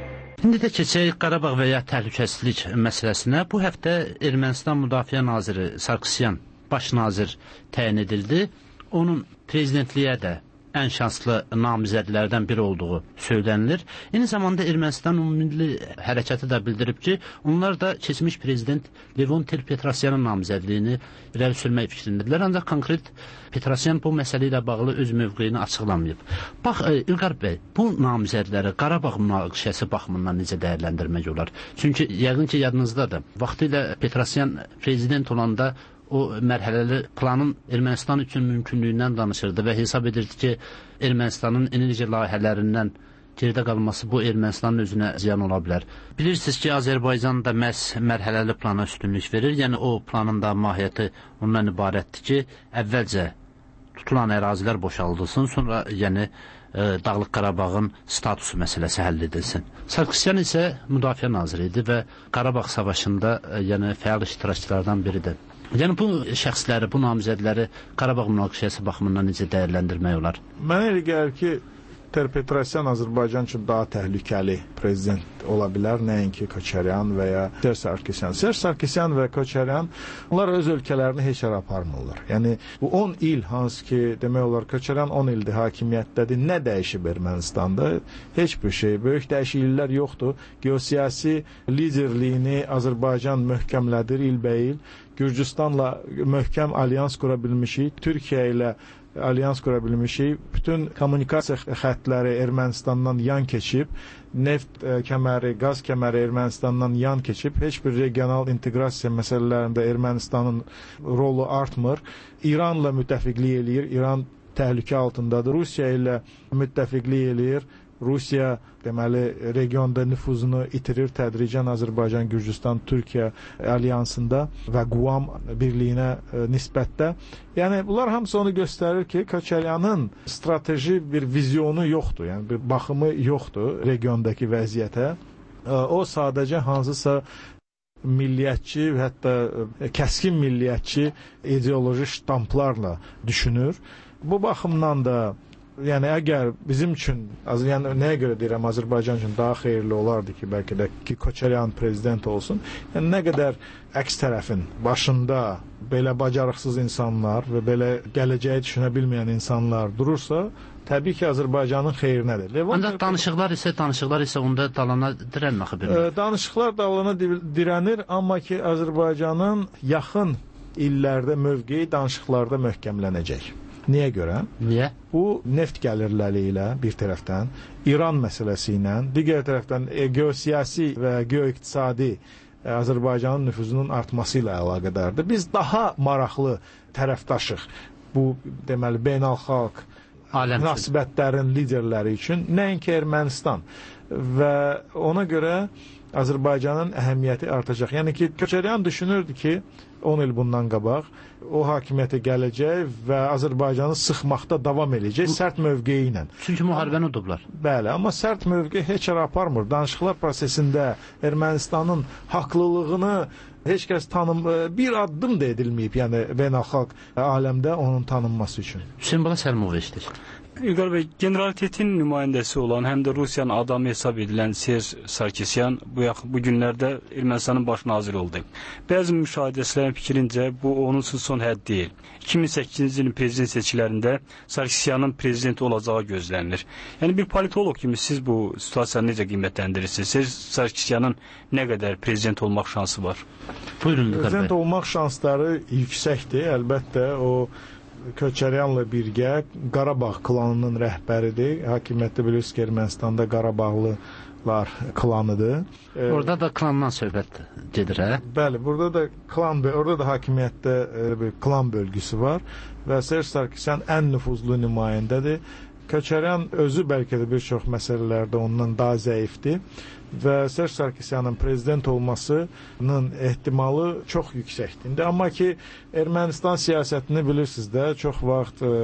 İndi də keçək Qarabağ və ya təhlükəsizlik məsələsinə. Bu həftə Ermənistan Müdafiə Naziri Sarkisyan baş nazir təyin edildi. Onun prezidentliyə də ən şanslı namizədlərdən biri olduğu söylənilir. Eyni zamanda Ermənistan Ümumilli Hərəkatı da bildirib ki, onlar da keçmiş prezident Levon Ter-Petrosyanın namizədliyini irəli sürmək fikrindədirlər. Ancaq konkret Petrosyan bu məsələ ilə bağlı öz mövqeyini açıqlamayıb. Bax, İlqar bəy, bu namizədləri Qarabağ münaqişəsi baxımından necə dəyərləndirmək olar? Çünki yəqin ki, yadınızdadır. Vaxtilə Petrosyan prezident olanda o mərhələli planın Ermənistan üçün mümkünlüyündən danışırdı və hesab edirdi ki, Ermənistanın enerji layihələrindən geridə qalması bu Ermənistanın özünə ziyan ola bilər. Bilirsiniz ki, Azərbaycan da məhz mərhələli plana üstünlük verir. Yəni o planın da mahiyyəti ondan ibarətdir ki, əvvəlcə tutulan ərazilər boşaldılsın, sonra yəni e, Dağlıq Qarabağın statusu məsələsi həll edilsin. Sarkisyan isə müdafiə naziri idi və Qarabağ savaşında e, yəni fəal iştirakçılardan biridir. Yəni bu şəxsləri, bu namizədləri Qarabağ münaqişəsi baxımından necə dəyərləndirmək olar? Mənə elə gəlir ki, Ter-Petrosyan Azərbaycan üçün daha təhlükəli prezident ola bilər, nəinki Koçaryan və ya Serj Sarkisyan. Serj Sarkisyan və Koçaryan, onlar öz ölkələrini heç yerə aparmırlar. Yəni bu on il, hansı ki, demək olar, Koçaryan on ildir hakimiyyətdədir, nə dəyişib Ermənistanda? Heç bir şey, böyük dəyişikliklər yoxdur. Geosiyasi liderliyini Azərbaycan möhkəmlədir ilbəil. Gürcüstanla möhkəm alyans qura bilmişik, Türkiyə ilə alyans qura bilmişik, bütün kommunikasiya xətləri Ermənistandan yan keçib, neft kəməri, qaz kəməri Ermənistandan yan keçib, heç bir regional inteqrasiya məsələlərində Ermənistanın rolu artmır. İranla müttəfiqlik eləyir, İran təhlükə altındadır, Rusiya ilə müttəfiqlik eləyir. Rusiya deməli regionda nüfuzunu itirir tədricən Azərbaycan, Gürcüstan, Türkiyə alyansında və Quam birliyinə e, nisbətdə. Yəni bunlar hamısı onu göstərir ki, Koçaryanın strateji bir vizyonu yoxdur, yəni bir baxımı yoxdur regiondakı vəziyyətə. E, o sadəcə hansısa milliyyətçi, hətta e, kəskin milliyyətçi ideoloji ştamplarla düşünür. Bu baxımdan da yəni əgər bizim üçün, yəni nəyə görə deyirəm, Azərbaycan üçün daha xeyirli olardı ki, bəlkə də ki, Koçaryan prezident olsun. Yəni nə qədər əks tərəfin başında belə bacarıqsız insanlar və belə gələcəyi düşünə bilməyən insanlar durursa, təbii ki, Azərbaycanın xeyrinədir. Ancaq danışıqlar isə, danışıqlar isə onda dalana dirənməkə bilmir. Danışıqlar dalana dirənir, amma ki, Azərbaycanın yaxın illərdə mövqeyi danışıqlarda möhkəmlənəcək. Niyə görə? Niyə? Bu neft gəlirləri ilə bir tərəfdən, İran məsələsi ilə, digər tərəfdən e, geosiyasi və geoiqtisadi e, Azərbaycanın nüfuzunun artması ilə əlaqədardır. Biz daha maraqlı tərəfdaşıq bu, deməli, beynəlxalq münasibətlərin liderləri üçün, nəinki Ermənistan. Və ona görə Azərbaycanın əhəmiyyəti artacaq. Yəni ki, Koçaryan düşünürdü ki, on il bundan qabaq o hakimiyyətə gələcək və Azərbaycanı sıxmaqda davam edəcək sərt mövqeyi ilə. Çünki müharibəni udublar. Bəli, amma sərt mövqe heç yerə aparmır. Danışıqlar prosesində Ermənistanın haqlılığını heç kəs tanım, bir addım da edilməyib, yəni beynəlxalq aləmdə onun tanınması üçün. Hüseyin Bala Səlimov eşidir. İlqar bəy, generalitetin nümayəndəsi olan, həm də Rusiyanın adamı hesab edilən Serj Sarkisyan bu, bu günlərdə Ermənistanın baş naziri oldu. Bəzi müşahidəçilərin fikrincə bu onun üçün son hədd deyil. iki min səkkizinci ilin prezident seçkilərində Sarkisyanın prezident olacağı gözlənilir. Yəni bir politolog kimi siz bu situasiyanı necə qiymətləndirirsiniz? Serj Sarkisyanın nə qədər prezident olmaq şansı var? Buyurun, prezident olmaq şansları yüksəkdir. Əlbəttə o Koçaryanla birgə Qarabağ klanının rəhbəridir. Hakimiyyətdə bilirsiniz ki, Ermənistanda Qarabağlılar klanıdır. Orada da klandan söhbət gedir, hə? Bəli, burada da klan, orada da hakimiyyətdə bir klan bölgüsü var və Serj Sarkisyan ən nüfuzlu nümayəndədir. Koçaryan özü bəlkə də bir çox məsələlərdə ondan daha zəifdir və Serj Sarkisyanın prezident olmasının ehtimalı çox yüksəkdir. Amma ki, Ermənistan siyasətini bilirsiniz də, çox vaxt e,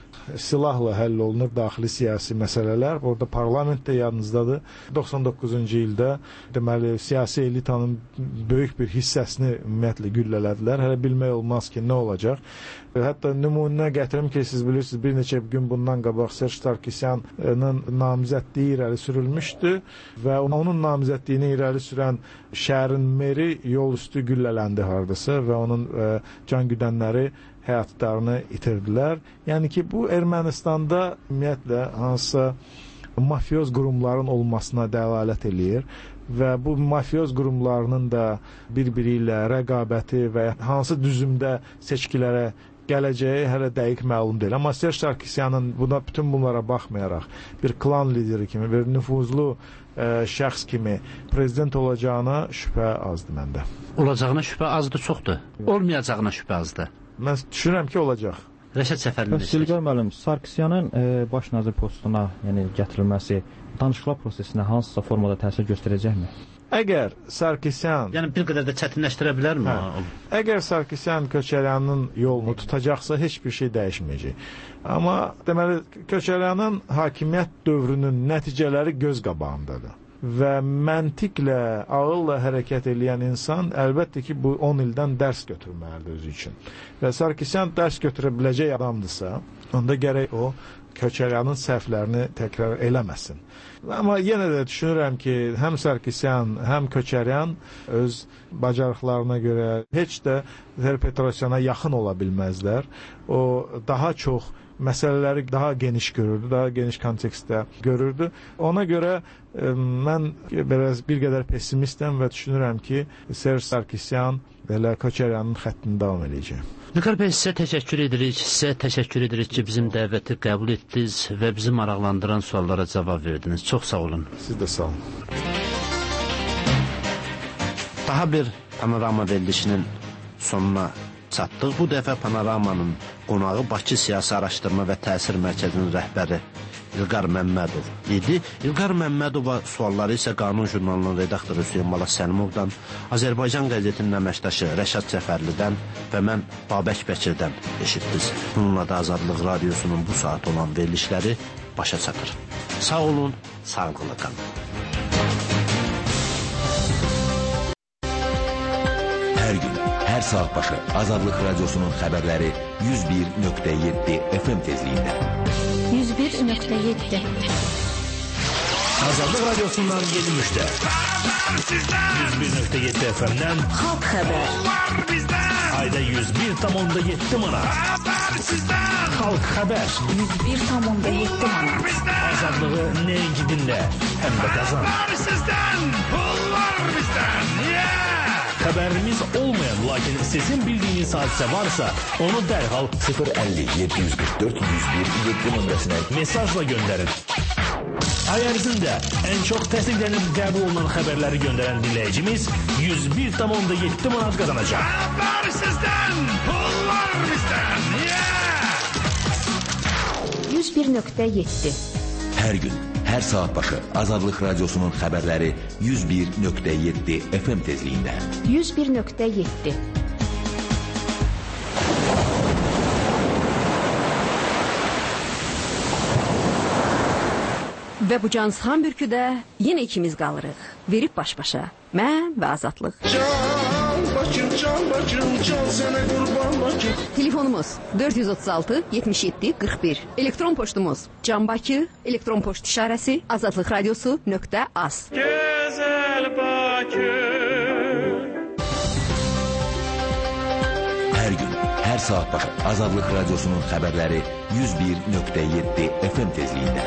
silahla həll olunur daxili siyasi məsələlər. Orada parlament də yadınızdadır. doxsan doqquzuncu ildə deməli siyasi elitanın böyük bir hissəsini ümumiyyətlə güllələdilər. Hələ bilmək olmaz ki, nə olacaq. Hətta nümunə gətirim ki, siz bilirsiniz, bir neçə gün bundan qabaq Serj Sarkisyanın namizədliyi irəli sürülmüşdü və onun onun namizədliyini irəli sürən şəhərin meri yol üstü güllələndi hardasa və onun ə, can güdənləri həyatlarını itirdilər. Yəni ki, bu Ermənistanda ümumiyyətlə hansısa mafioz qurumların olmasına dəlalət eləyir və bu mafioz qurumlarının da bir-biri ilə rəqabəti və hansı düzümdə seçkilərə gələcəyi hələ dəqiq məlum deyil. Amma Serj Sarkisyanın buna, bütün bunlara baxmayaraq bir klan lideri kimi, bir nüfuzlu ə, şəxs kimi prezident olacağına şübhə azdır məndə. Olacağına şübhə azdır, çoxdur. Olmayacağına şübhə azdır. Mən düşünürəm ki, olacaq. Rəşad Səfərli. İlqar müəllim, Sarkisyanın e, baş nazir postuna, yəni gətirilməsi danışıqlar prosesinə hansısa formada təsir göstərəcəkmi? Əgər Sarkisyan... Yəni bir qədər də çətinləşdirə bilərmi? Hə, əgər Sarkisyan Köçəryanın yolunu tutacaqsa, heç bir şey dəyişməyəcək. Amma deməli, Köçəryanın hakimiyyət dövrünün nəticələri göz qabağındadır. Və məntiqlə, ağılla hərəkət edən insan əlbəttə ki, bu on ildən dərs götürməlidir özü üçün. Və Sarkisyan dərs götürə biləcək adamdırsa, onda gərək o Köçəryanın səhvlərini təkrar eləməsin. Amma yenə də düşünürəm ki, həm Sarkisyan, həm Köçəryan öz bacarıqlarına görə heç də Petrosyana yaxın ola bilməzlər. O daha çox məsələləri daha geniş görürdü, daha geniş kontekstdə görürdü. Ona görə ə, mən biraz bir qədər pessimistəm və düşünürəm ki, Serj Sarkisyan belə Köçəryanın xəttini davam edəcək. Vüqar bəy, sizə təşəkkür edirik, sizə təşəkkür edirik ki, bizim dəvəti qəbul etdiniz və bizi maraqlandıran suallara cavab verdiniz. Çox sağ olun. Siz də sağ olun. Daha bir panorama verilişinin sonuna çatdıq. Bu dəfə panoramanın qonağı Bakı Siyasi Araşdırma və Təsir Mərkəzinin rəhbəri İlqar Məmmədov idi. İlqar Məmmədova sualları isə Qanun jurnalının redaktoru Hüseyin Bala Səlimovdan, Azərbaycan qəzetinin əməkdaşı Rəşad Səfərlidən və mən Babək Bəkirdən eşitdiniz. Bununla da Azadlıq Radiosunun bu saat olan verilişləri başa çatır. Sağ olun, sağlıqla qalın. Hər gün, hər saat başı Azadlıq Radiosunun xəbərləri yüz bir nöqtə yeddi F M tezliyində. yüz bir nöqtə yeddi. Azadlıq Radiosundan yeni müştə. yüz bir nöqtə yeddi F M-dən Xalq xəbər. Ayda yüz bir tam onda yeddi manat. Xalq xəbər. yüz bir tam onda yeddi manat. Azadlığı nəinki dinlə, həm də qazan. Xəbərimiz olmayan, lakin sizin bildiyiniz hadisə varsa, onu dərhal sıfır əlli yeddi yüz qırx dörd yüz bir yeddi nömrəsinə mesajla göndərin. Ay ərzində ən çox təsdiqlənib qəbul olunan xəbərləri göndərən dinləyicimiz yüz bir tam onda yeddi manat qazanacaq. Xəbər sizdən, pullar bizdən. yüz bir nöqtə yeddi. Hər gün, hər saat başı Azadlıq Radiosunun xəbərləri yüz bir nöqtə yeddi F M tezliyində. yüz bir nöqtə yeddi. Və bu cansıxan bürküdə yenə ikimiz qalırıq. Verib baş-başa. Mən və Azadlıq. Can Bakır, can Bakır, can sənə qurban Bakır. Telefonumuz dörd yüz otuz altı yetmiş yeddi qırx bir. Elektron poçtumuz canbakı, elektron poçt işarəsi azadlıq radiosu nöqtə az. Gözəl Bakır. Hər gün, hər saat başı Azadlıq Radiosunun xəbərləri yüz bir nöqtə yeddi F M tezliyində.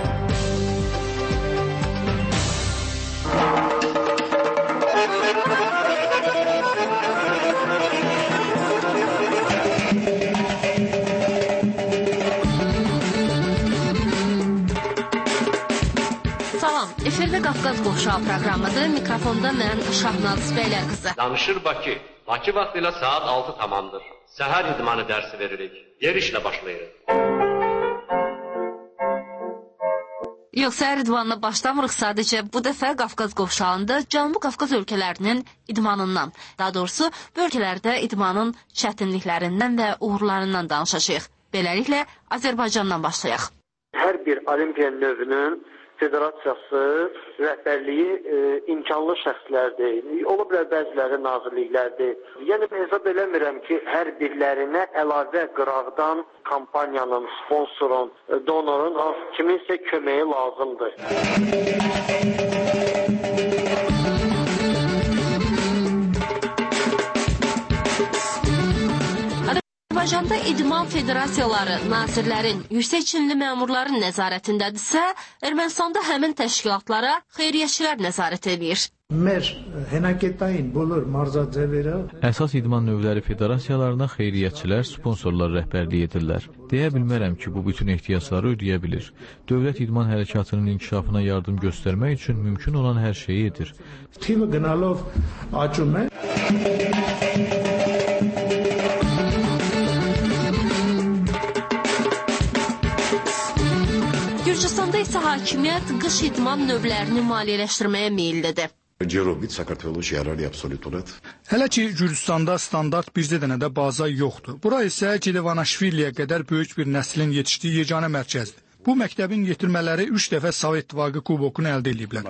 Efirdə Qafqaz Qovşağı proqramıdır. Mikrofonda mən Şahnaz Bəylər qızı. Danışır Bakı. Bakı vaxtı ilə saat altı tamamdır. Səhər idmanı dərsi veririk. Yerişlə başlayırıq. Yox, səhər idmanına başlamırıq sadəcə. Bu dəfə Qafqaz Qovşağında Cənubi Qafqaz ölkələrinin idmanından, daha doğrusu bu ölkələrdə idmanın çətinliklərindən və uğurlarından danışacağıq. Beləliklə, Azərbaycandan başlayaq. Hər bir olimpiya növünün federasiyası, rəhbərliyi e, imkanlı şəxslərdir. Ola bilər bəziləri nazirliklərdir. Yəni hesab eləmirəm ki, hər birlərinə əlavə qıraqdan kampaniyanın, sponsorun, donorun, kiminsə köməyi lazımdır. Gürcüstanda idman federasiyaları nazirlərin, yüksək çinli məmurların nəzarətindədirsə, Ermənistanda həmin təşkilatlara xeyriyyəçilər nəzarət edir. Մեր հենակետային բոլոր մարզաձևերը Əsas idman növləri federasiyalarına xeyriyyətçilər, sponsorlar rəhbərlik edirlər. Deyə bilmərəm ki, bu bütün ehtiyacları ödəyə bilir. Dövlət idman hərəkatının inkişafına yardım göstərmək üçün mümkün olan hər şeyi edir. Թիվը գնալով աճում է. Gürcüstanda isə hakimiyyət qış idman növlərini maliyyələşdirməyə meyillidir. Hələ ki, Gürcüstanda standart bircə dənə də baza yoxdur. Bura isə Gilevanashviliyə qədər böyük bir nəslin yetişdiyi yeganə mərkəzdir. Bu məktəbin yetirmələri üç dəfə Sovet İttifaqı kubokunu əldə ediblər.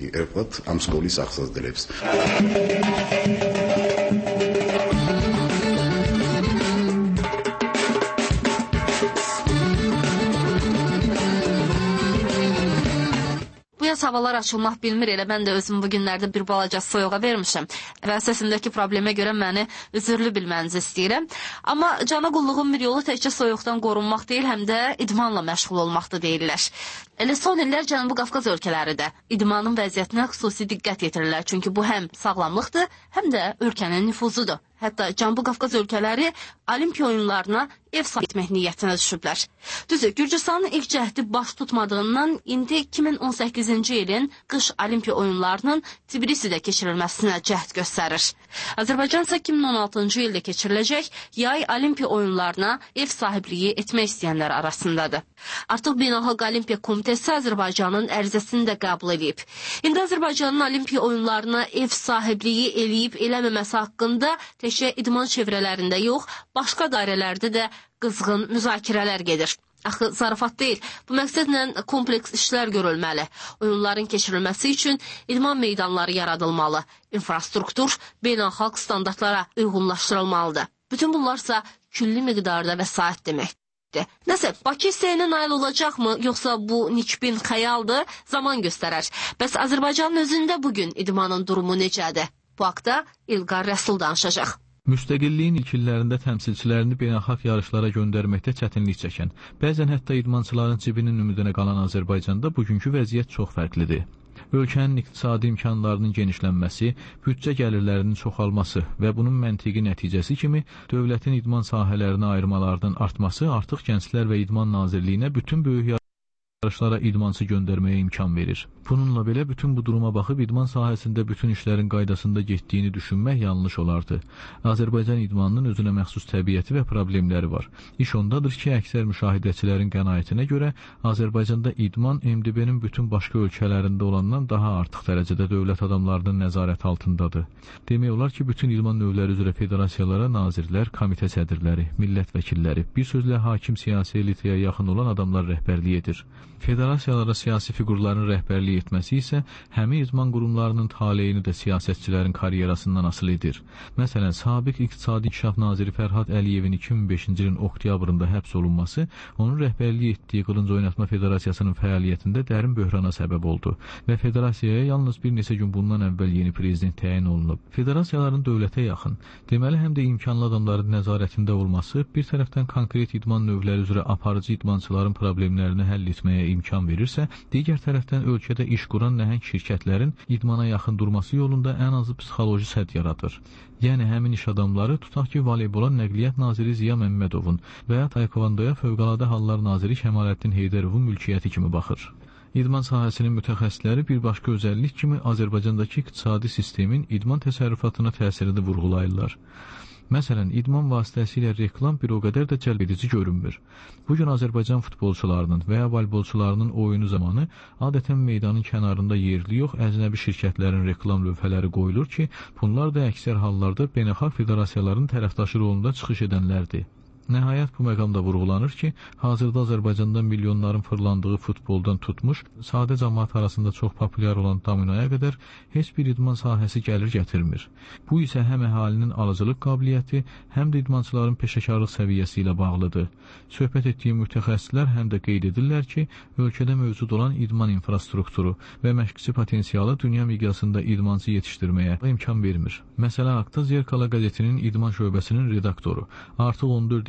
Bu yaz havalar açılmaq bilmir, elə mən də özüm bu günlərdə bir balaca soyuğa vermişəm və səsimdəki problemə görə məni üzürlü bilmənizi istəyirəm. Amma cana qulluğun bir yolu təkcə soyuqdan qorunmaq deyil, həm də idmanla məşğul olmaqda deyirlər. Elə son illər Cənubi Qafqaz ölkələri də idmanın vəziyyətinə xüsusi diqqət yetirirlər, çünki bu həm sağlamlıqdır, həm də ölkənin nüfuzudur. Hətta Cənubi Qafqaz ölkələri Olimpiya oyunlarına ev sahibi etmək niyyətinə düşüblər. Düzdür, Gürcüstanın ilk cəhdi baş tutmadığından indi iki min on səkkizinci ilin qış Olimpiya oyunlarının Tbilisidə keçirilməsinə cəhd göstərir. Azərbaycan isə iki min on altıncı ildə keçiriləcək yay Olimpiya oyunlarına ev sahibliyi etmək istəyənlər arasındadır. Artıq Beynəlxalq Olimpiya Komitesi Azərbaycanın ərizəsini də qəbul edib. İndi Azərbaycanın Olimpiya oyunlarına ev sahibliyi eləyib eləməməsi haqqında təkcə idman çevrələrində yox, başqa dairələrdə də qızğın müzakirələr gedir. Axı, zarafat deyil, bu məqsədlə kompleks işlər görülməli. Oyunların keçirilməsi üçün idman meydanları yaradılmalı, infrastruktur beynəlxalq standartlara uyğunlaşdırılmalıdır. Bütün bunlarsa külli miqdarda vəsait deməkdir. Nəsə, Bakı istəyinə nail olacaqmı, yoxsa bu nikbin xəyaldır, zaman göstərər. Bəs Azərbaycanın özündə bugün idmanın durumu necədir? Bu haqda İlqar Rəsul danışacaq. Müstəqilliyin ilk illərində təmsilçilərini beynəlxalq yarışlara göndərməkdə çətinlik çəkən, bəzən hətta idmançıların cibinin ümidinə qalan Azərbaycanda bugünkü vəziyyət çox fərqlidir. Ölkənin iqtisadi imkanlarının genişlənməsi, büdcə gəlirlərinin çoxalması və bunun məntiqi nəticəsi kimi dövlətin idman sahələrinə ayırmalardan artması artıq Gənclər və İdman Nazirliyinə bütün böyük yarışlara idmançı göndərməyə imkan verir. Bununla belə bütün bu duruma baxıb idman sahəsində bütün işlərin qaydasında getdiyini düşünmək yanlış olardı. Azərbaycan idmanının özünə məxsus təbiəti və problemləri var. İş ondadır ki, əksər müşahidəçilərin qənaətinə görə Azərbaycanda idman M D B-nin bütün başqa ölkələrində olandan daha artıq dərəcədə dövlət adamlarının nəzarət altındadır. Demək olar ki, bütün idman növləri üzrə federasiyalara nazirlər, komitə sədrləri, millət vəkilləri, bir sözlə hakim siyasi elitaya yaxın olan adamlar rəhbərlik edir. Federasiyalara siyasi fiqurların rəhbərlik etməsi isə həmin idman qurumlarının taleyini də siyasətçilərin karyerasından asılı edir. Məsələn, sabiq İqtisadi İnkişaf naziri Fərhad Əliyevin iki min beşinci ilin oktyabrında həbs olunması onun rəhbərlik etdiyi Qılınc Oynatma Federasiyasının fəaliyyətində dərin böhrana səbəb oldu və federasiyaya yalnız bir neçə gün bundan əvvəl yeni prezident təyin olunub. Federasiyaların dövlətə yaxın, deməli həm də imkanlı adamların nəzarətində olması bir tərəfdən konkret idman növləri üzrə aparıcı idmançıların problemlərini həll etməyə imkan verirsə, digər tərəfdən ölkədə iş quran nəhəng şirkətlərin idmana yaxın durması yolunda ən azı psixoloji sədd yaradır. Yəni həmin iş adamları tutaq ki, voleybola Nəqliyyat naziri Ziya Məmmədovun və ya taekvondoya Fövqəladə Hallar naziri Kəmaləddin Heydərovun mülkiyyəti kimi baxır. İdman sahəsinin mütəxəssisləri bir başqa özəllik kimi Azərbaycandakı iqtisadi sistemin idman təsərrüfatına təsirini vurğulayırlar. Məsələn, idman vasitəsilə reklam bir o qədər də cəlb edici görünmür. Bugün Azərbaycan futbolçularının və ya voleybolçularının oyunu zamanı adətən meydanın kənarında yerli yox, əcnəbi şirkətlərin reklam lövhələri qoyulur ki, bunlar da əksər hallarda beynəlxalq federasiyaların tərəfdaşı rolunda çıxış edənlərdir. Nəhayət bu məqamda vurğulanır ki, hazırda Azərbaycanda milyonların fırlandığı futboldan tutmuş, sadə cəmaət arasında çox populyar olan dominoya qədər heç bir idman sahəsi gəlir gətirmir. Bu isə həm əhalinin alıcılıq qabiliyyəti, həm də idmançıların peşəkarlıq səviyyəsi ilə bağlıdır. Söhbət etdiyim mütəxəssislər həm də qeyd edirlər ki, ölkədə mövcud olan idman infrastrukturu və məşqçi potensialı dünya miqyasında idmançı yetişdirməyə imkan vermir. Məsələ haqda Zerkala qəzetinin idman şöbəsinin redaktoru, artıq on dörd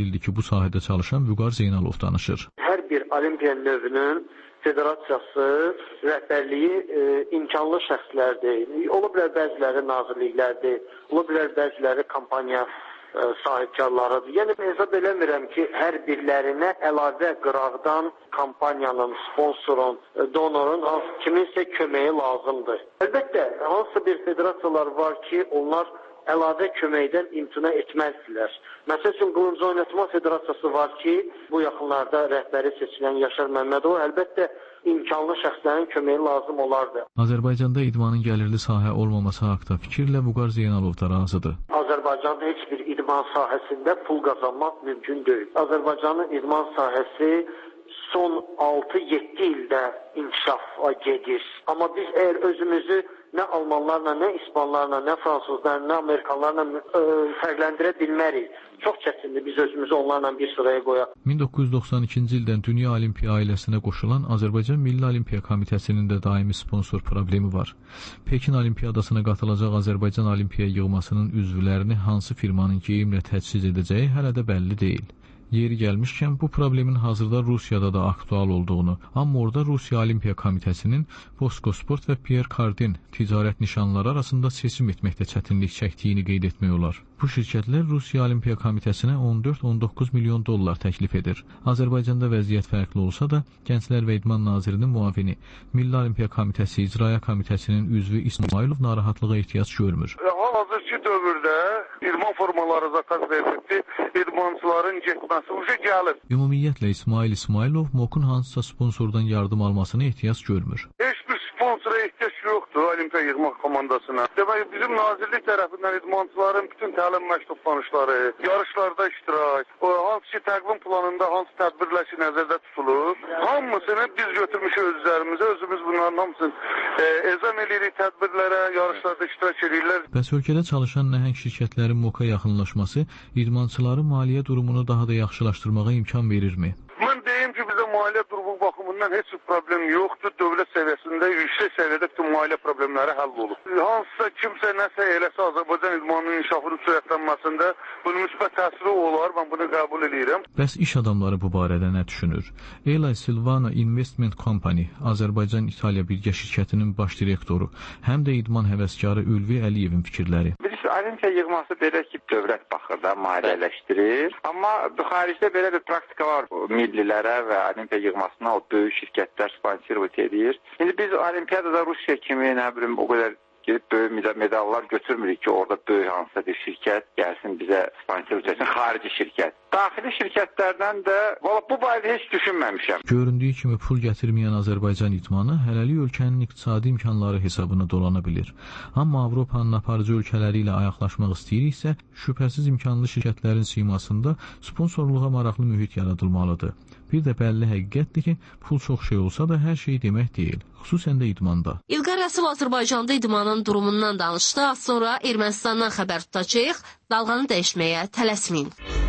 ildir ki, bu sahədə çalışan Vüqar Zeynalov danışır. Hər bir olimpiya növünün federasiyası, rəhbərliyi e, imkanlı şəxslərdir. Ola bilər bəziləri nazirliklərdir, ola bilər bəziləri kampaniya e, sahibkarlarıdır. Yəni hesab eləmirəm ki, hər birlərinə əlavə qıraqdan kampaniyanın, sponsorun, donorun kiminsə köməyi lazımdır. Əlbəttə, hansı bir federasiyalar var ki, onlar əlavə köməkdən imtina etməzdilər. Məsəl üçün, Qılınc Oynatma Federasiyası var ki, bu yaxınlarda rəhbəri seçilən Yaşar Məmmədov, əlbəttə, imkanlı şəxslərin köməyi lazım olardı. Azərbaycanda idmanın gəlirli sahə olmaması haqda fikirlə Vüqar Zeynalov da razıdır. Azərbaycanda heç bir idman sahəsində pul qazanmaq mümkün deyil. Azərbaycanın idman sahəsi son altı yeddi ildə inkişafa gedir. Amma biz əgər özümüzü nə almanlarla, nə ispanlarla, nə fransızlarla, nə amerikanlarla ə, fərqləndirə bilmərik. Çox çətindir biz özümüzü onlarla bir sıraya qoyaq. min doqquz yüz doxsan ikinci ildən Dünya Olimpiya ailəsinə qoşulan Azərbaycan Milli Olimpiya Komitəsinin də daimi sponsor problemi var. Pekin Olimpiyadasına qatılacaq Azərbaycan Olimpiya yığmasının üzvlərini hansı firmanın geyimlə təchiz edəcəyi hələ də bəlli deyil. Yeri gəlmişkən, bu problemin hazırda Rusiyada da aktual olduğunu, amma orada Rusiya Olimpiya Komitəsinin Boskosport və Pierre Cardin ticarət nişanları arasında seçim etməkdə çətinlik çəkdiyini qeyd etmək olar. Bu şirkətlər Rusiya Olimpiya Komitəsinə on dörd on doqquz milyon dollar təklif edir. Azərbaycanda vəziyyət fərqli olsa da, Gənclər və İdman Nazirinin müavini, Milli Olimpiya Komitəsi İcraya Komitəsinin üzvü İsmailov narahatlığa ehtiyac görmür. Hal-hazırki dövrdə idman formaları zakaz verildi, idmançıların getməsi uca gəlir. Ümumiyyətlə İsmail İsmailov MOK-un hansısa sponsordan yardım almasına ehtiyac görmür. Heç bir sponsora ehtiyac yoxdur Olimpiya yığma komandasına. Demək, bizim nazirlik tərəfindən idmançıların bütün təlim məktublanışları, yarışlarda iştirak, o hansı ki təqvim planında hansı tədbirlər ki nəzərdə tutulur, hamısını biz götürmüşük özlərimizə, özümüz bunların hamısını e, ezam edirik tədbirlərə, yarışlarda iştirak edirlər. Bəs ölkədə çalışan nəhəng şirkətlərin MOK-a yaxınlaşması idmançıların maliyyə durumunu daha da yaxşılaşdırmağa imkan verirmi? Mən deyim ki, bizə maliyyə durumu baxımından heç bir problem yoxdur. Dövlət səviyyəsində yüksək səviyyədə bütün maliyyə problemləri həll olub. Hansısa kimsə nəsə eləsə Azərbaycan idmanının inkişafının sürətlənməsində bunun müsbət təsiri olar, mən bunu qəbul edirəm. Bəs iş adamları bu barədə nə düşünür? Elay Silvana Investment Company, Azərbaycan-İtaliya birgə şirkətinin baş direktoru, həm də idman həvəskarı Ülvi Əliyevin fikirləri. Olimpiya yığması belə ki, dövlət baxır da, maliyyələşdirir. Amma xaricdə belə bir praktika var. Millilərə və olimpiya yığmasına o böyük şirkətlər sponsor edir. İndi biz olimpiyadada Rusiya kimi, nə bilim, o qədər gedib böyük medallar götürmürük ki, orada böyük hansısa bir şirkət gəlsin bizə sponsor etsin, xarici şirkət. Daxili şirkətlərdən də valla bu barədə heç düşünməmişəm. Göründüyü kimi pul gətirməyən Azərbaycan idmanı hələlik ölkənin iqtisadi imkanları hesabına dolana bilir. Amma Avropanın aparıcı ölkələri ilə ayaqlaşmaq istəyiriksə, şübhəsiz imkanlı şirkətlərin simasında sponsorluğa maraqlı mühit yaradılmalıdır. Bir də bəlli həqiqətdir ki, pul çox şey olsa da hər şey demək deyil, xüsusən də idmanda. İlqar Rəsul Azərbaycanda idmanın durumundan danışdı, az sonra Ermənistandan xəbər tutacağıq, dalğanı dəyişməyə tələsməyin.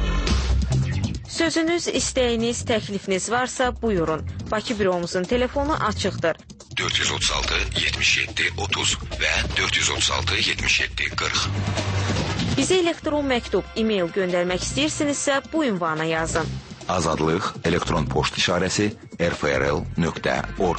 Sözünüz, istəyiniz, təklifiniz varsa buyurun. Bakı büromuzun telefonu açıqdır. dörd yüz otuz altı yetmiş yeddi otuz və dörd yüz otuz altı yetmiş yeddi qırx. Bizə elektron məktub, e-mail göndərmək istəyirsinizsə bu ünvana yazın. Azadlıq elektron poçt işarəsi r f r l nöqtə org.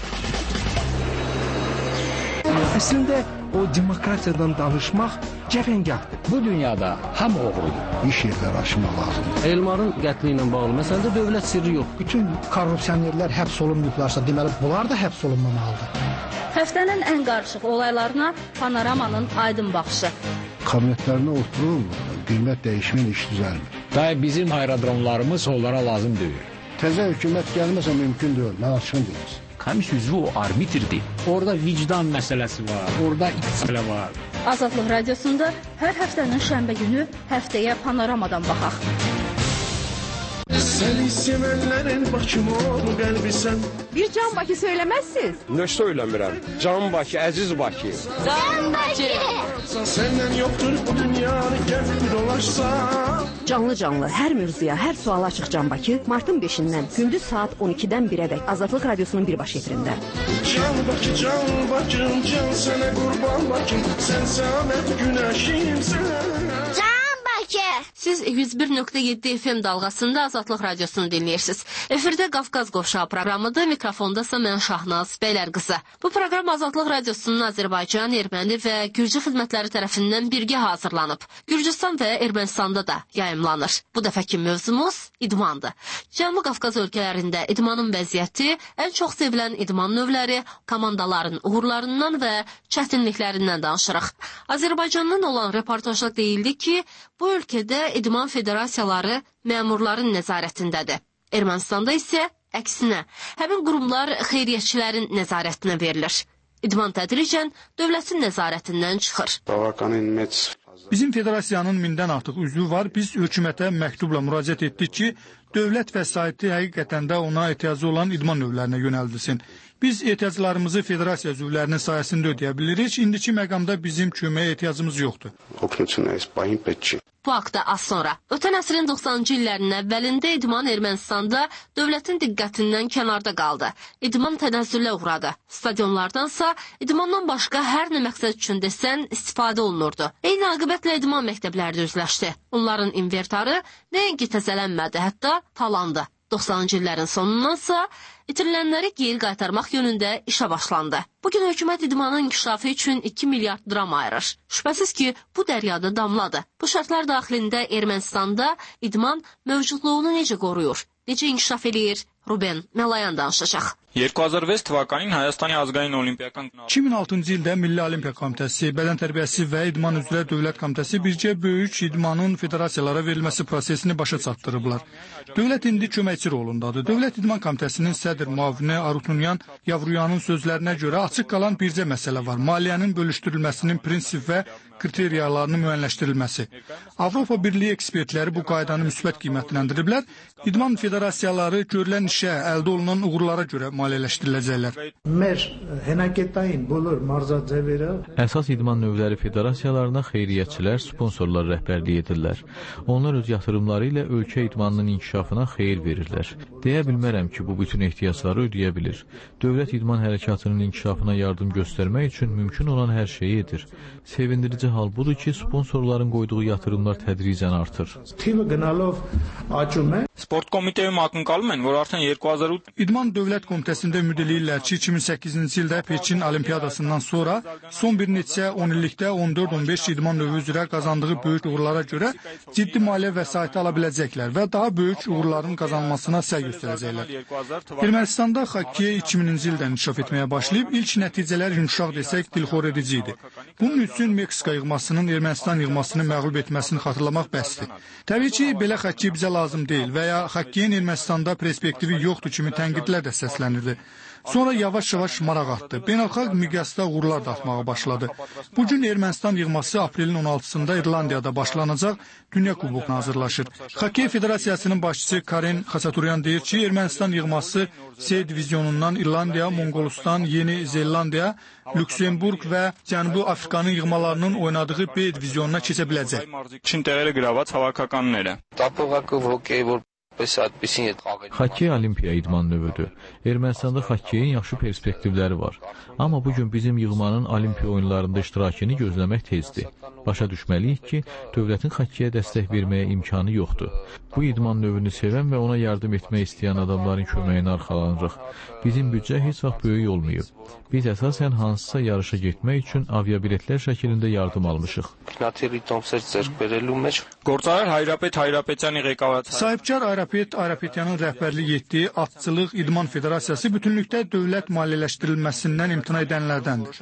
Əslində o demokratiyadan danışmaq cəfəngahdır. Bu dünyada hamı oğrudur. İş yerləri açmaq lazımdır. Elmarın qətli ilə bağlı məsələdə dövlət sirri yox. Bütün korrupsionerlər həbs olunmayıblarsa, deməli bunlar da həbs olunmamalıdır. Həftənin ən qarışıq olaylarına Panoramanın aydın baxışı. Kabinetlərinə oturub qiymət dəyişmən iş düzəlmir. Day bizim aerodromlarımız onlara lazım deyil. Təzə hökumət gəlməsə mümkün deyil. Mən açığın deyilsin. Komis üzvü o arbitrdir. Orada vicdan məsələsi var, orada iqtisadiyyat var. Azadlıq Radiosunda hər həftənin şənbə günü həftəyə Panoramadan baxaq. Seni sevenlerin başım ol qəlbi sən. Bir Can Bakı söyləməzsiniz? Nə söyləmirəm? Can Bakı, əziz Bakı. Can Bakı. Səndən yoxdur bu dünyanı gəzib dolaşsan. Canlı canlı hər mövzuya, hər suala açıq Can Bakı martın beşindən gündüz saat on ikidən birədək Azadlıq Radiosunun birbaş efirində. Can Bakı, Can Bakım, can sənə qurban Bakım, sən səmət günəşimsən. Can Bakı. Siz yüz bir nöqtə yeddi F M dalğasında Azadlıq radiosunu dinləyirsiniz. Efirdə Qafqaz Qovşağı proqramıdır. Mikrofondasa mən Şahnaz Bəylərqızı. Bu proqram Azadlıq radiosunun Azərbaycan, Erməni və Gürcü xidmətləri tərəfindən birgə hazırlanıb. Gürcüstan və Ermənistanda da yayımlanır. Bu dəfəki mövzumuz idmandır. Cənubi Qafqaz ölkələrində idmanın vəziyyəti, ən çox sevilən idman növləri, komandaların uğurlarından və çətinliklərindən danışırıq. Azərbaycandan olan reportajda deyildi ki, bu ölkədə idman federasiyaları məmurların nəzarətindədir. Ermənistanda isə əksinə, həmin qurumlar xeyriyyətçilərin nəzarətinə verilir. İdman tədricən dövlətin nəzarətindən çıxır. Bizim federasiyanın mindən artıq üzvü var. Biz hökumətə məktubla müraciət etdik ki, dövlət vəsaiti həqiqətən də ona ehtiyacı olan idman növlərinə yönəldilsin. Biz ehtiyaclarımızı federasiya üzvlərinin sayəsində ödəyə bilirik. İndiki məqamda bizim köməyə ehtiyacımız yoxdur. Bu haqda az sonra. Ötən əsrin doxsanıncı illərinin əvvəlində idman Ermənistanda dövlətin diqqətindən kənarda qaldı. İdman tənəzzülə uğradı. Stadionlardansa idmandan başqa hər nə məqsəd üçün desən istifadə olunurdu. Eyni aqibətlə idman məktəbləri də üzləşdi. Onların inventarı nəinki təzələnmədi, hətta talandı. doxsanıncı illərin sonundansa itirilənləri geri qaytarmaq yönündə işə başlandı. Bugün hökumət idmanın inkişafı üçün iki milyard dram ayırır. Şübhəsiz ki, bu dəryada damladı. Bu şərtlər daxilində Ermənistanda idman mövcudluğunu necə qoruyur, necə inkişaf eləyir? Ruben Melayan danışacaq. iki min beş թվականին Հայաստանի ազգային օլիմպիական iki min altıncı ildə Milli Olimpiya Komitəsi, Bədən Tərbiyəsi və İdman üzrə Dövlət Komitəsi bircə böyük idmanın federasiyalara verilməsi prosesini başa çatdırıblar. Dövlət indi köməkçi rolundadır. Dövlət İdman Komitəsinin sədr müavini Arutunyan Yavruyanın sözlərinə görə açıq qalan bircə məsələ var. Maliyyənin bölüşdürülməsinin prinsip və kriteriyalarının müəyyənləşdirilməsi. Avropa Birliyi ekspertləri bu qaydanı müsbət qiymətləndiriblər. İdman federasiyaları görülən işə, əldə olunan uğurlara görə maliyyələşdiriləcəklər. Əsas idman növləri federasiyalarına xeyriyyətçilər, sponsorlar rəhbərlik edirlər. Onlar öz yatırımları ilə ölkə idmanının inkişafına xeyir verirlər. Deyə bilmərəm ki, bu bütün ehtiyacları ödəyə bilir. Dövlət idman hərəkatının inkişafına yardım göstərmək üçün mümkün olan hər şeyi edir. Sevindirici hal budur ki, sponsorların qoyduğu yatırımlar tədricən artır. Sport komiteyum ակնկալում են, որ արդեն iki min üç İdman Dövlət Komitəsində ümid eləyirlər ki, iki min səkkizinci ildə Pekin Olimpiyadasından sonra son bir neçə on illikdə on dörd on beş idman növü üzrə qazandığı böyük uğurlara görə ciddi maliyyə vəsaiti ala biləcəklər və daha böyük uğurların qazanmasına səy göstərəcəklər. Ermənistanda xokkey iki mininci ildən inkişaf etməyə başlayıb, ilk nəticələr yumşaq desək dilxor edici idi. Bunun üçün Meksika yığmasının Ermənistan yığmasını məğlub etməsini xatırlamaq bəsdir. Təbii ki, belə xokkey bizə lazım deyil və ya xokkeyin Ermənistanda perspektivi yoxdur kimi tənqidlər də səslənirdi. Sonra yavaş-yavaş maraq artdı. Beynəlxalq miqyasda uğurlar da artmağa başladı. Bugün Ermənistan yığması aprelin on altısında İrlandiyada başlanacaq Dünya Kubokuna hazırlaşır. Xokkey Federasiyasının başçısı Karen Xaçaturyan deyir ki, Ermənistan yığması C divizyonundan İrlandiya, Monqolistan, Yeni Zelandiya, Lüksemburg və Cənubi Afrikanın yığmalarının oynadığı B divizyonuna keçə biləcək. Çin տեղերը գրաված հավաքականները. Xokkey olimpiya idman növüdür. Ermənistanda xokkeyin yaxşı perspektivləri var. Amma bugün bizim yığmanın olimpiya oyunlarında iştirakını gözləmək tezdir. Başa düşməliyik ki, dövlətin xokkeyə dəstək verməyə imkanı yoxdur. Bu idman növünü sevən və ona yardım etmək istəyən adamların köməyinə arxalanırıq. Bizim büdcə heç vaxt böyük olmayıb. Biz əsasən hansısa yarışa getmək üçün aviabiletlər şəklində yardım almışıq. Գործարար Հայրապետ Հայրապետյանի ղեկավարած Sahibkar Ayrapet Ayrapetyanın rəhbərlik etdiyi Atçılıq İdman Federasiyası bütünlükdə dövlət maliyyələşdirilməsindən imtina edənlərdəndir.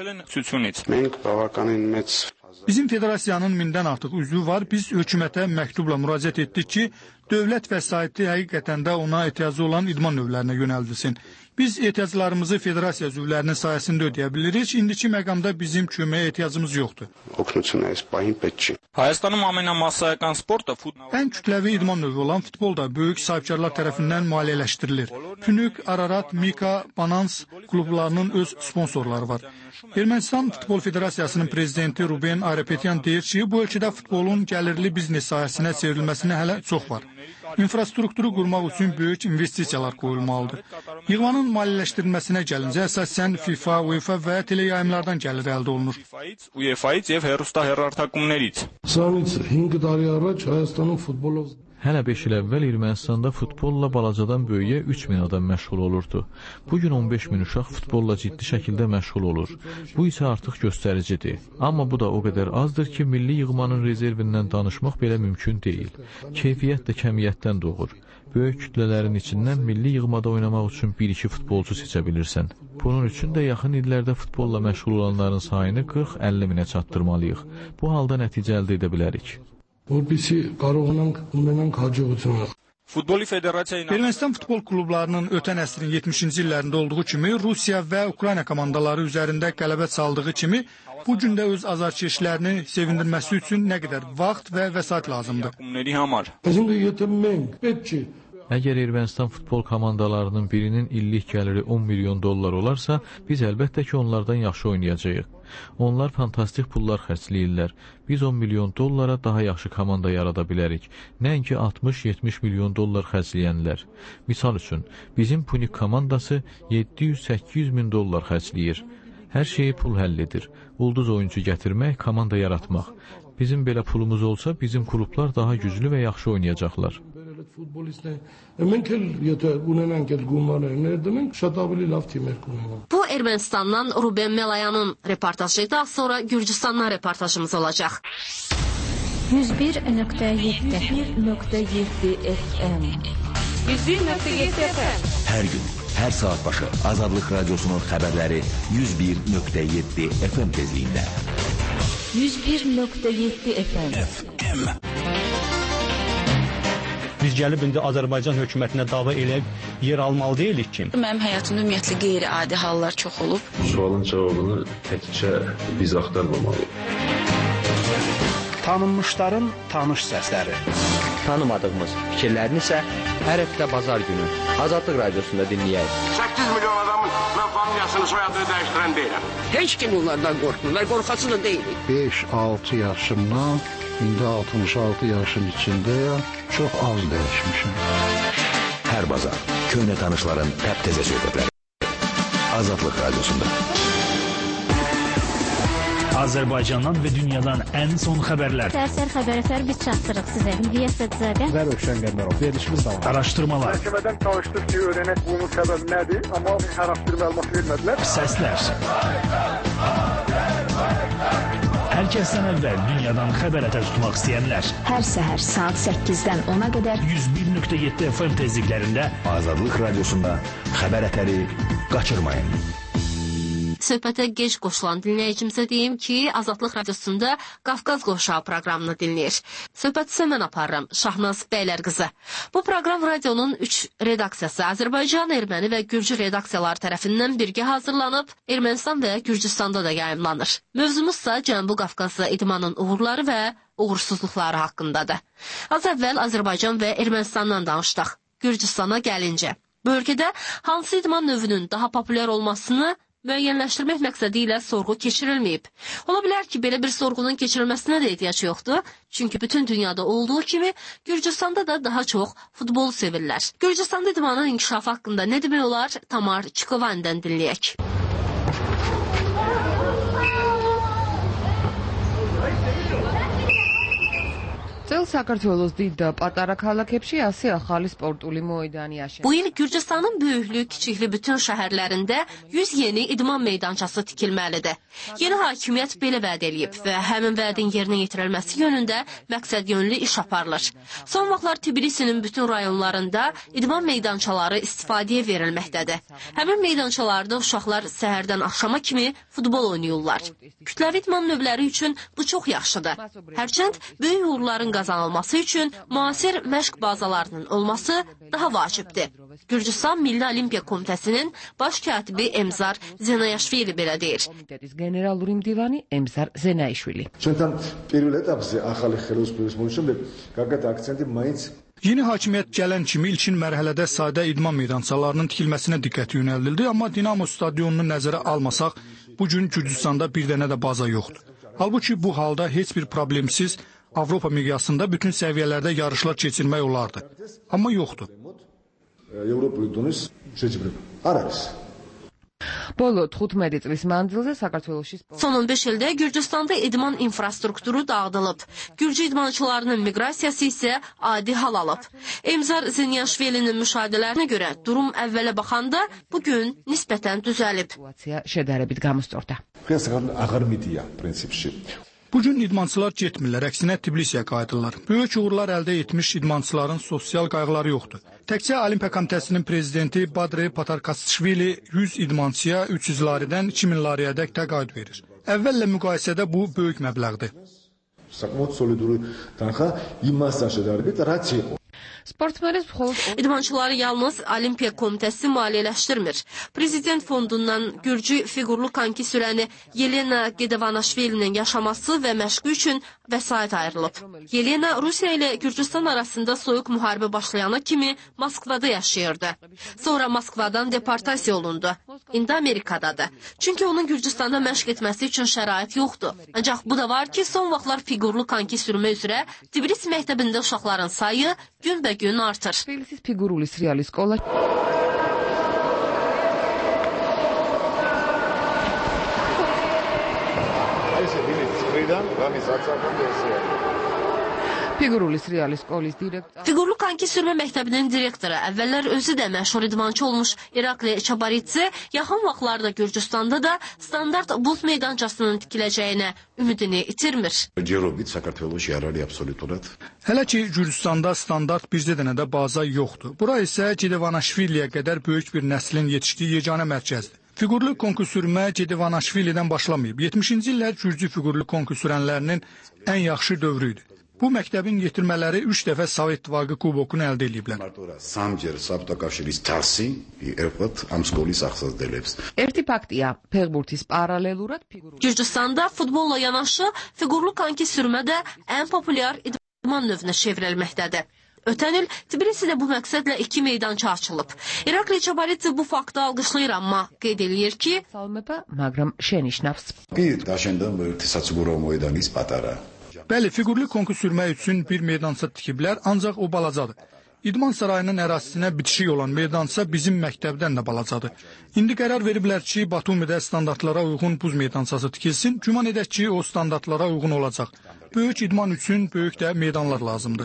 Bizim federasiyanın mindən artıq üzvü var. Biz hökumətə məktubla müraciət etdik ki, dövlət vəsaiti həqiqətən də ona ehtiyacı olan idman növlərinə yönəldilsin. Biz ehtiyaclarımızı federasiya üzvlərinin sayəsində ödəyə bilirik. İndiki məqamda bizim köməyə ehtiyacımız yoxdur. Հայաստանում ամենամասսայական սպորտը ֆուտբոլ։ Ən kütləvi idman növü olan futbol da böyük sahibkarlar tərəfindən maliyyələşdirilir. Pünük, Ararat, Mika, Banans, klublarının öz sponsorları var. Ermənistan Futbol Federasiyasının prezidenti Ruben Ayrapetyyan deyir ki, bu ölkədə futbolun gəlirli biznes sahəsinə çevrilməsinə hələ çox var. İnfrastrukturu qurmaq üçün böyük investisiyalar qoyulmalıdır. Yığmanın maliyyələşdirilməsinə gəlincə, əsasən FIFA, UEFA və teleyayımlardan gəlir əldə olunur. UEFA-ից եւ հեռուստահեռարձակումներից. Սրանից հինգ տարի առաջ Հայաստանում ֆուտբոլով Hələ beş il əvvəl Ermənistanda futbolla balacadan böyüyə üç min adam məşğul olurdu. Bugün on beş min uşaq futbolla ciddi şəkildə məşğul olur. Bu isə artıq göstəricidir. Amma bu da o qədər azdır ki, milli yığmanın rezervindən danışmaq belə mümkün deyil. Keyfiyyət də kəmiyyətdən doğur. Böyük kütlələrin içindən milli yığmada oynamaq üçün bir-iki futbolcu seçə bilirsən. Bunun üçün də yaxın illərdə futbolla məşğul olanların sayını qırx əlli minə çatdırmalıyıq. Bu halda nəticə əldə edə bilərik. որպեսզի կարողանանք ունենանք հաջողություն։ Futbol Federasiyası Ermənistan futbol klublarının ötən əsrin yetmişinci illərində olduğu kimi Rusiya və Ukrayna komandaları üzərində qələbə çaldığı kimi bu gün də öz azarkeşlərini sevindirməsi üçün nə qədər vaxt və vəsait lazımdır. Əgər Ermənistan futbol komandalarının birinin illik gəliri on milyon dollar olarsa, biz əlbəttə ki, onlardan yaxşı oynayacağıq. Onlar fantastik pullar xərcləyirlər. Biz on milyon dollara daha yaxşı komanda yarada bilərik. Nəinki altmış yetmiş milyon dollar xərcləyənlər. Misal üçün, bizim Punik komandası yeddi yüz səkkiz yüz min dollar xərcləyir. Hər şeyi pul həll edir. Ulduz oyuncu gətirmək, komanda yaratmaq. Bizim belə pulumuz olsa, bizim klublar daha güclü və yaxşı oynayacaqlar. Bu Ermənistandan Ruben Melayanın reportajıydı. Az sonra Gürcüstandan reportajımız olacaq. yüz bir nöqtə yeddi F M yüz bir nöqtə yeddi F M Hər gün, hər saat başı Azadlıq Radyosu'nun xəbərləri yüz bir nöqtə yeddi F M tezliyində. yüz bir nöqtə yeddi F M Biz gəlib indi Azərbaycan hökumətinə dava eləyib yer almalı deyilik ki. Mənim həyatımda ümumiyyətlə qeyri-adi hallar çox olub. Sualın cavabını təkcə biz axtarmamalıyıq. Tanınmışların tanış səsləri. Tanımadığımız fikirlərini isə hər həftə bazar günü Azadlıq Radiosunda dinləyək. səkkiz milyon adamın mən familiyasını, soyadını dəyişdirən deyiləm. Heç kim onlardan qorxmur, qorxası da deyilik. beş altı yaşımdan indi altmış altı yaşın içindəyəm, çox az dəyişmişim. Hər bazar köhnə tanışların təp-təzə söhbətləri. Azadlıq Radiosunda. Azərbaycandan və dünyadan ən son xəbərlər. Sərsər xəbərlər biz çatdırıq sizə. Hüdiyyə Sədzadə və Rövşən Qəmbərov. Verilişimiz davam. Araşdırmalar. Məhkəmədən çalışdıq ki, öyrənək bunun səbəbi nədir, amma hər hafta məlumat vermədilər. Səslər. Hər kəsdən əvvəl dünyadan xəbər ətər tutmaq istəyənlər. Hər səhər saat səkkizdən ona qədər yüz bir nöqtə yeddi F M tezliklərində Azadlıq Radiosunda xəbər ətəri qaçırmayın. Söhbətə gec qoşulan dinləyicimizə deyim ki, Azadlıq Radiosunda Qafqaz Qovşağı proqramını dinləyir. Söhbəti isə mən aparıram, Şahnaz Bəylərqızı. Bu proqram radionun üç redaksiyası, Azərbaycan, Erməni və Gürcü redaksiyaları tərəfindən birgə hazırlanıb, Ermənistan və Gürcüstanda da yayımlanır. Mövzumuzsa Cənubi Qafqazda idmanın uğurları və uğursuzluqları haqqındadır. Az əvvəl Azərbaycan və Ermənistandan danışdıq. Gürcüstana gəlincə, bölgədə hansı idman növünün daha populyar olmasını müəyyənləşdirmək məqsədi ilə sorğu keçirilməyib. Ola bilər ki, belə bir sorğunun keçirilməsinə də ehtiyac yoxdur. Çünki bütün dünyada olduğu kimi Gürcüstanda da daha çox futbolu sevirlər. Gürcüstanda idmanın inkişafı haqqında nə demək olar? Tamar Çikovan'dan dinləyək. Წელ საქართველოს დიდ და პატარა ქალაქებში ასე ახალი სპორტული მოედანია. Bu il Gürcüstanın böyüklü, kiçikli bütün şəhərlərində yüz yeni idman meydançası tikilməlidir. Yeni hakimiyyət belə vəd eləyib və həmin vədin yerinə yetirilməsi yönündə məqsədyönlü iş aparılır. Son vaxtlar Tbilisinin bütün rayonlarında idman meydançaları istifadəyə verilməkdədir. Həmin meydançalarda uşaqlar səhərdən axşama kimi futbol oynayırlar. Kütləvi idman növləri üçün bu çox yaxşıdır. Hərçənd böyük uğurların qazanılması üçün müasir məşq bazalarının olması daha vacibdir. Gürcüstan Milli Olimpiya Komitəsinin baş katibi Emzar Zenayaşvili belə deyir. Generალური მდივანი ემზარ ზენაიშვილი. ჩვენთან პირველ ეტაპზე ახალი ხელისუფლების მოშორებით გარკვეულ აქცენტი მაინც Yeni hakimiyyət gələn kimi ilkin mərhələdə sadə idman meydançalarının tikilməsinə diqqət yönəldildi, amma Dinamo stadionunu nəzərə almasaq, bu gün Gürcüstanda bir dənə də baza yoxdur. Halbuki bu halda heç bir problemsiz Avropa miqyasında bütün səviyyələrdə yarışlar keçirmək olardı. Amma yoxdur. Bolu თხუთმეტი წლის მანძილზე საქართველოში Son on beş ildə Gürcüstanda idman infrastrukturu dağıdılıb. Gürcü idmançılarının miqrasiyası isə adi hal alıb. Emzar Zenyaşvilinin müşahidələrinə görə durum əvvələ baxanda bugün nisbətən düzəlib. Şədərəbit qamustorda. Bugün idmançılar getmirlər, əksinə Tbilisiyə qayıdırlar. Böyük uğurlar əldə etmiş idmançıların sosial qayğıları yoxdur. Təkcə Olimpiya Komitəsinin prezidenti Badre Patarkasvili yüz idmançıya üç yüz laridən iki min lariyədək təqaüd verir. Əvvəllə müqayisədə bu böyük məbləğdir. Sportmenlər İdmançıları yalnız Olimpiya Komitəsi maliyyələşdirmir. Prezident fondundan Gürcü fiqurlu konki sürəni Yelena Gedevanaşvilinin yaşaması və məşqi üçün vəsait ayrılıb. Yelena Rusiya ilə Gürcüstan arasında soyuq müharibə başlayana kimi Moskvada yaşayırdı. Sonra Moskvadan deportasiya olundu. İndi Amerikadadır. Çünki onun Gürcüstanda məşq etməsi üçün şərait yoxdur. Ancaq bu da var ki, son vaxtlar fiqurlu konki sürmə üzrə Tbilisi məktəbində uşaqların sayı gün və gün artır. Tbilisis figuruli sriali skola. Figuruli sriali skolis direktor. Fiqurlu konki sürmə məktəbinin direktoru əvvəllər özü də məşhur idmançı olmuş İrakli Çabaritsi yaxın vaxtlarda Gürcüstanda da standart buz meydançasının tikiləcəyinə ümidini itirmir. Hələ ki Gürcüstanda standart bircə dənə də baza yoxdur. Bura isə Gedevanaşviliyə qədər böyük bir nəslin yetişdiyi yeganə mərkəzdir. Fiqurlu konki sürmə Gedevanaşvilidən başlamayıb. yetmişinci illər Gürcü fiqurlu konki sürənlərinin ən yaxşı dövrü idi. Bu məktəbin yetirmələri üç dəfə Sovet İttifaqı kubokunu əldə ediblər. Erti faktია, ფეხბურთის paralelurad Gürcüstanda futbolla yanaşı fiqurlu konki sürmə də ən populyar idman növünə çevrilməkdədir. Ötən il Tbilisidə bu məqsədlə iki meydança açılıb. İrakli Çabaritsi bu faktı alqışlayır, amma qeyd eləyir ki, მაგრამ შენიშნავს. Bəli, fiqurlu konki sürmək üçün bir meydança tikiblər, ancaq o balacadır. İdman sarayının ərazisinə bitişik olan meydança bizim məktəbdən də balacadır. İndi qərar veriblər ki, Batumidə standartlara uyğun buz meydançası tikilsin. Güman edək ki, o standartlara uyğun olacaq. Böyük idman üçün böyük də meydanlar lazımdır.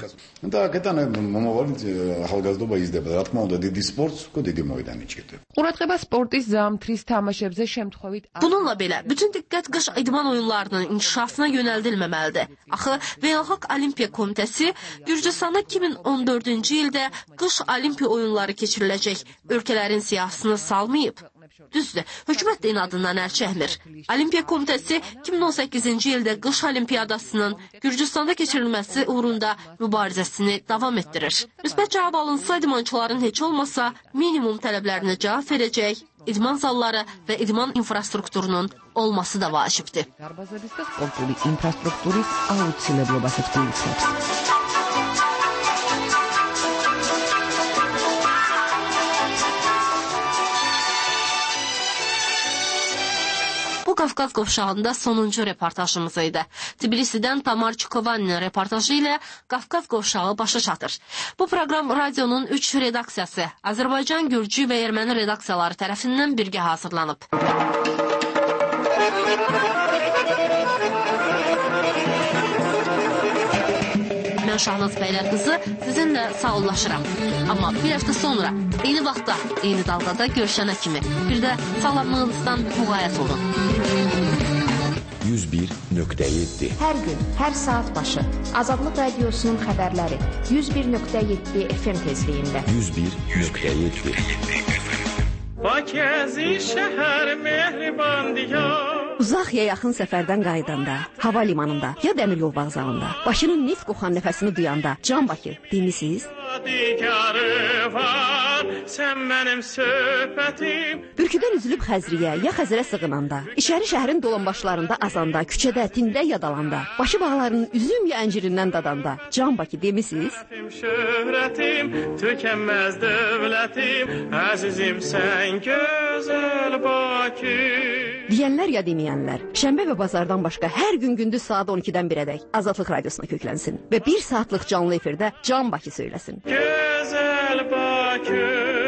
Quraqება სპორტის ზამთრის თამაშებზე შემთხვევით. Bununla belə, bütün diqqət qış idman oyunlarının inkişafına yönəldilməməlidir. Axı Beynəlxalq Olimpiya Komitəsi Gürcüstanda iki min on dördüncü ildə qış olimpiya oyunları keçiriləcək ölkələrin siyahısını salmayıb. Düzdür, hökumət də inadından əl çəkmir. Olimpiya Komitəsi iki min on səkkizinci ildə qış olimpiyadasının Gürcüstanda keçirilməsi uğrunda mübarizəsini davam etdirir. Müsbət cavab alınsa, idmançıların heç olmasa minimum tələblərinə cavab verəcək idman zalları və idman infrastrukturunun olması da vacibdir. Darbazების და სპორტული ინფრასტრუქტურის აუცილებლობასაც გულისხმობს. Qafqaz qovşağında sonuncu reportajımız idi. Tbilisidən Tamar Çukovanın reportajı ilə Qafqaz qovşağı başa çatır. Bu proqram radionun üç redaksiyası, Azərbaycan, Gürcü və Erməni redaksiyaları tərəfindən birgə hazırlanıb. Mən Şahnaz Bəylərqızı sizinlə sağollaşıram. Amma bir həftə sonra, eyni vaxtda, eyni dalqada görüşənə kimi bir də sağlamlığınızdan müğayət olun. yüz bir nöqtə yeddi Hər gün, hər saat başı Azadlıq Radiosunun xəbərləri yüz bir nöqtə yeddi F M tezliyində. yüz bir nöqtə yeddi Bakezi şəhər mehriban diyar Uzaq ya yaxın səfərdən qayıdanda, hava limanında ya dəmir yol vağzalında, başının neft qoxan nəfəsini duyanda, Can Bakı demisiz? Sən mənim söhbətim. Bürküdən üzülüb Xəzriyə ya Xəzərə sığınanda, İçəri şəhərin dolanbaşlarında azanda, küçədə, tində yadalanda, başı bağlarının üzüm ya əncirindən dadanda, Can Bakı demisiz? Şöhrətim, tükənməz dövlətim, əzizim sən gözəl Bakı. Deyənlər ya deməyənlər, şənbə və bazardan başqa hər gün gündüz saat on ikidən birədək Azadlıq Radiosuna köklənsin və bir saatlıq canlı efirdə Can Bakı söyləsin. Gözəl Bakı.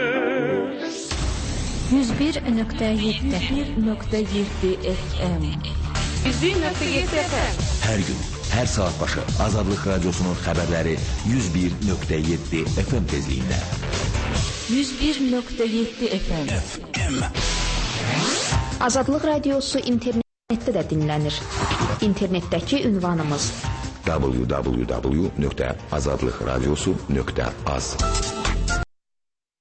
yüz bir nöqtə yeddi F M yüz bir nöqtə yeddi F M Hər gün, hər saat başı Azadlıq Radiosunun xəbərləri yüz bir nöqtə yeddi F M tezliyində. yüz bir nöqtə yeddi F M Azadlıq Radiosu internetdə də dinlənir. İnternetdəki ünvanımız w w w nöqtə azadlıqradiosu nöqtə az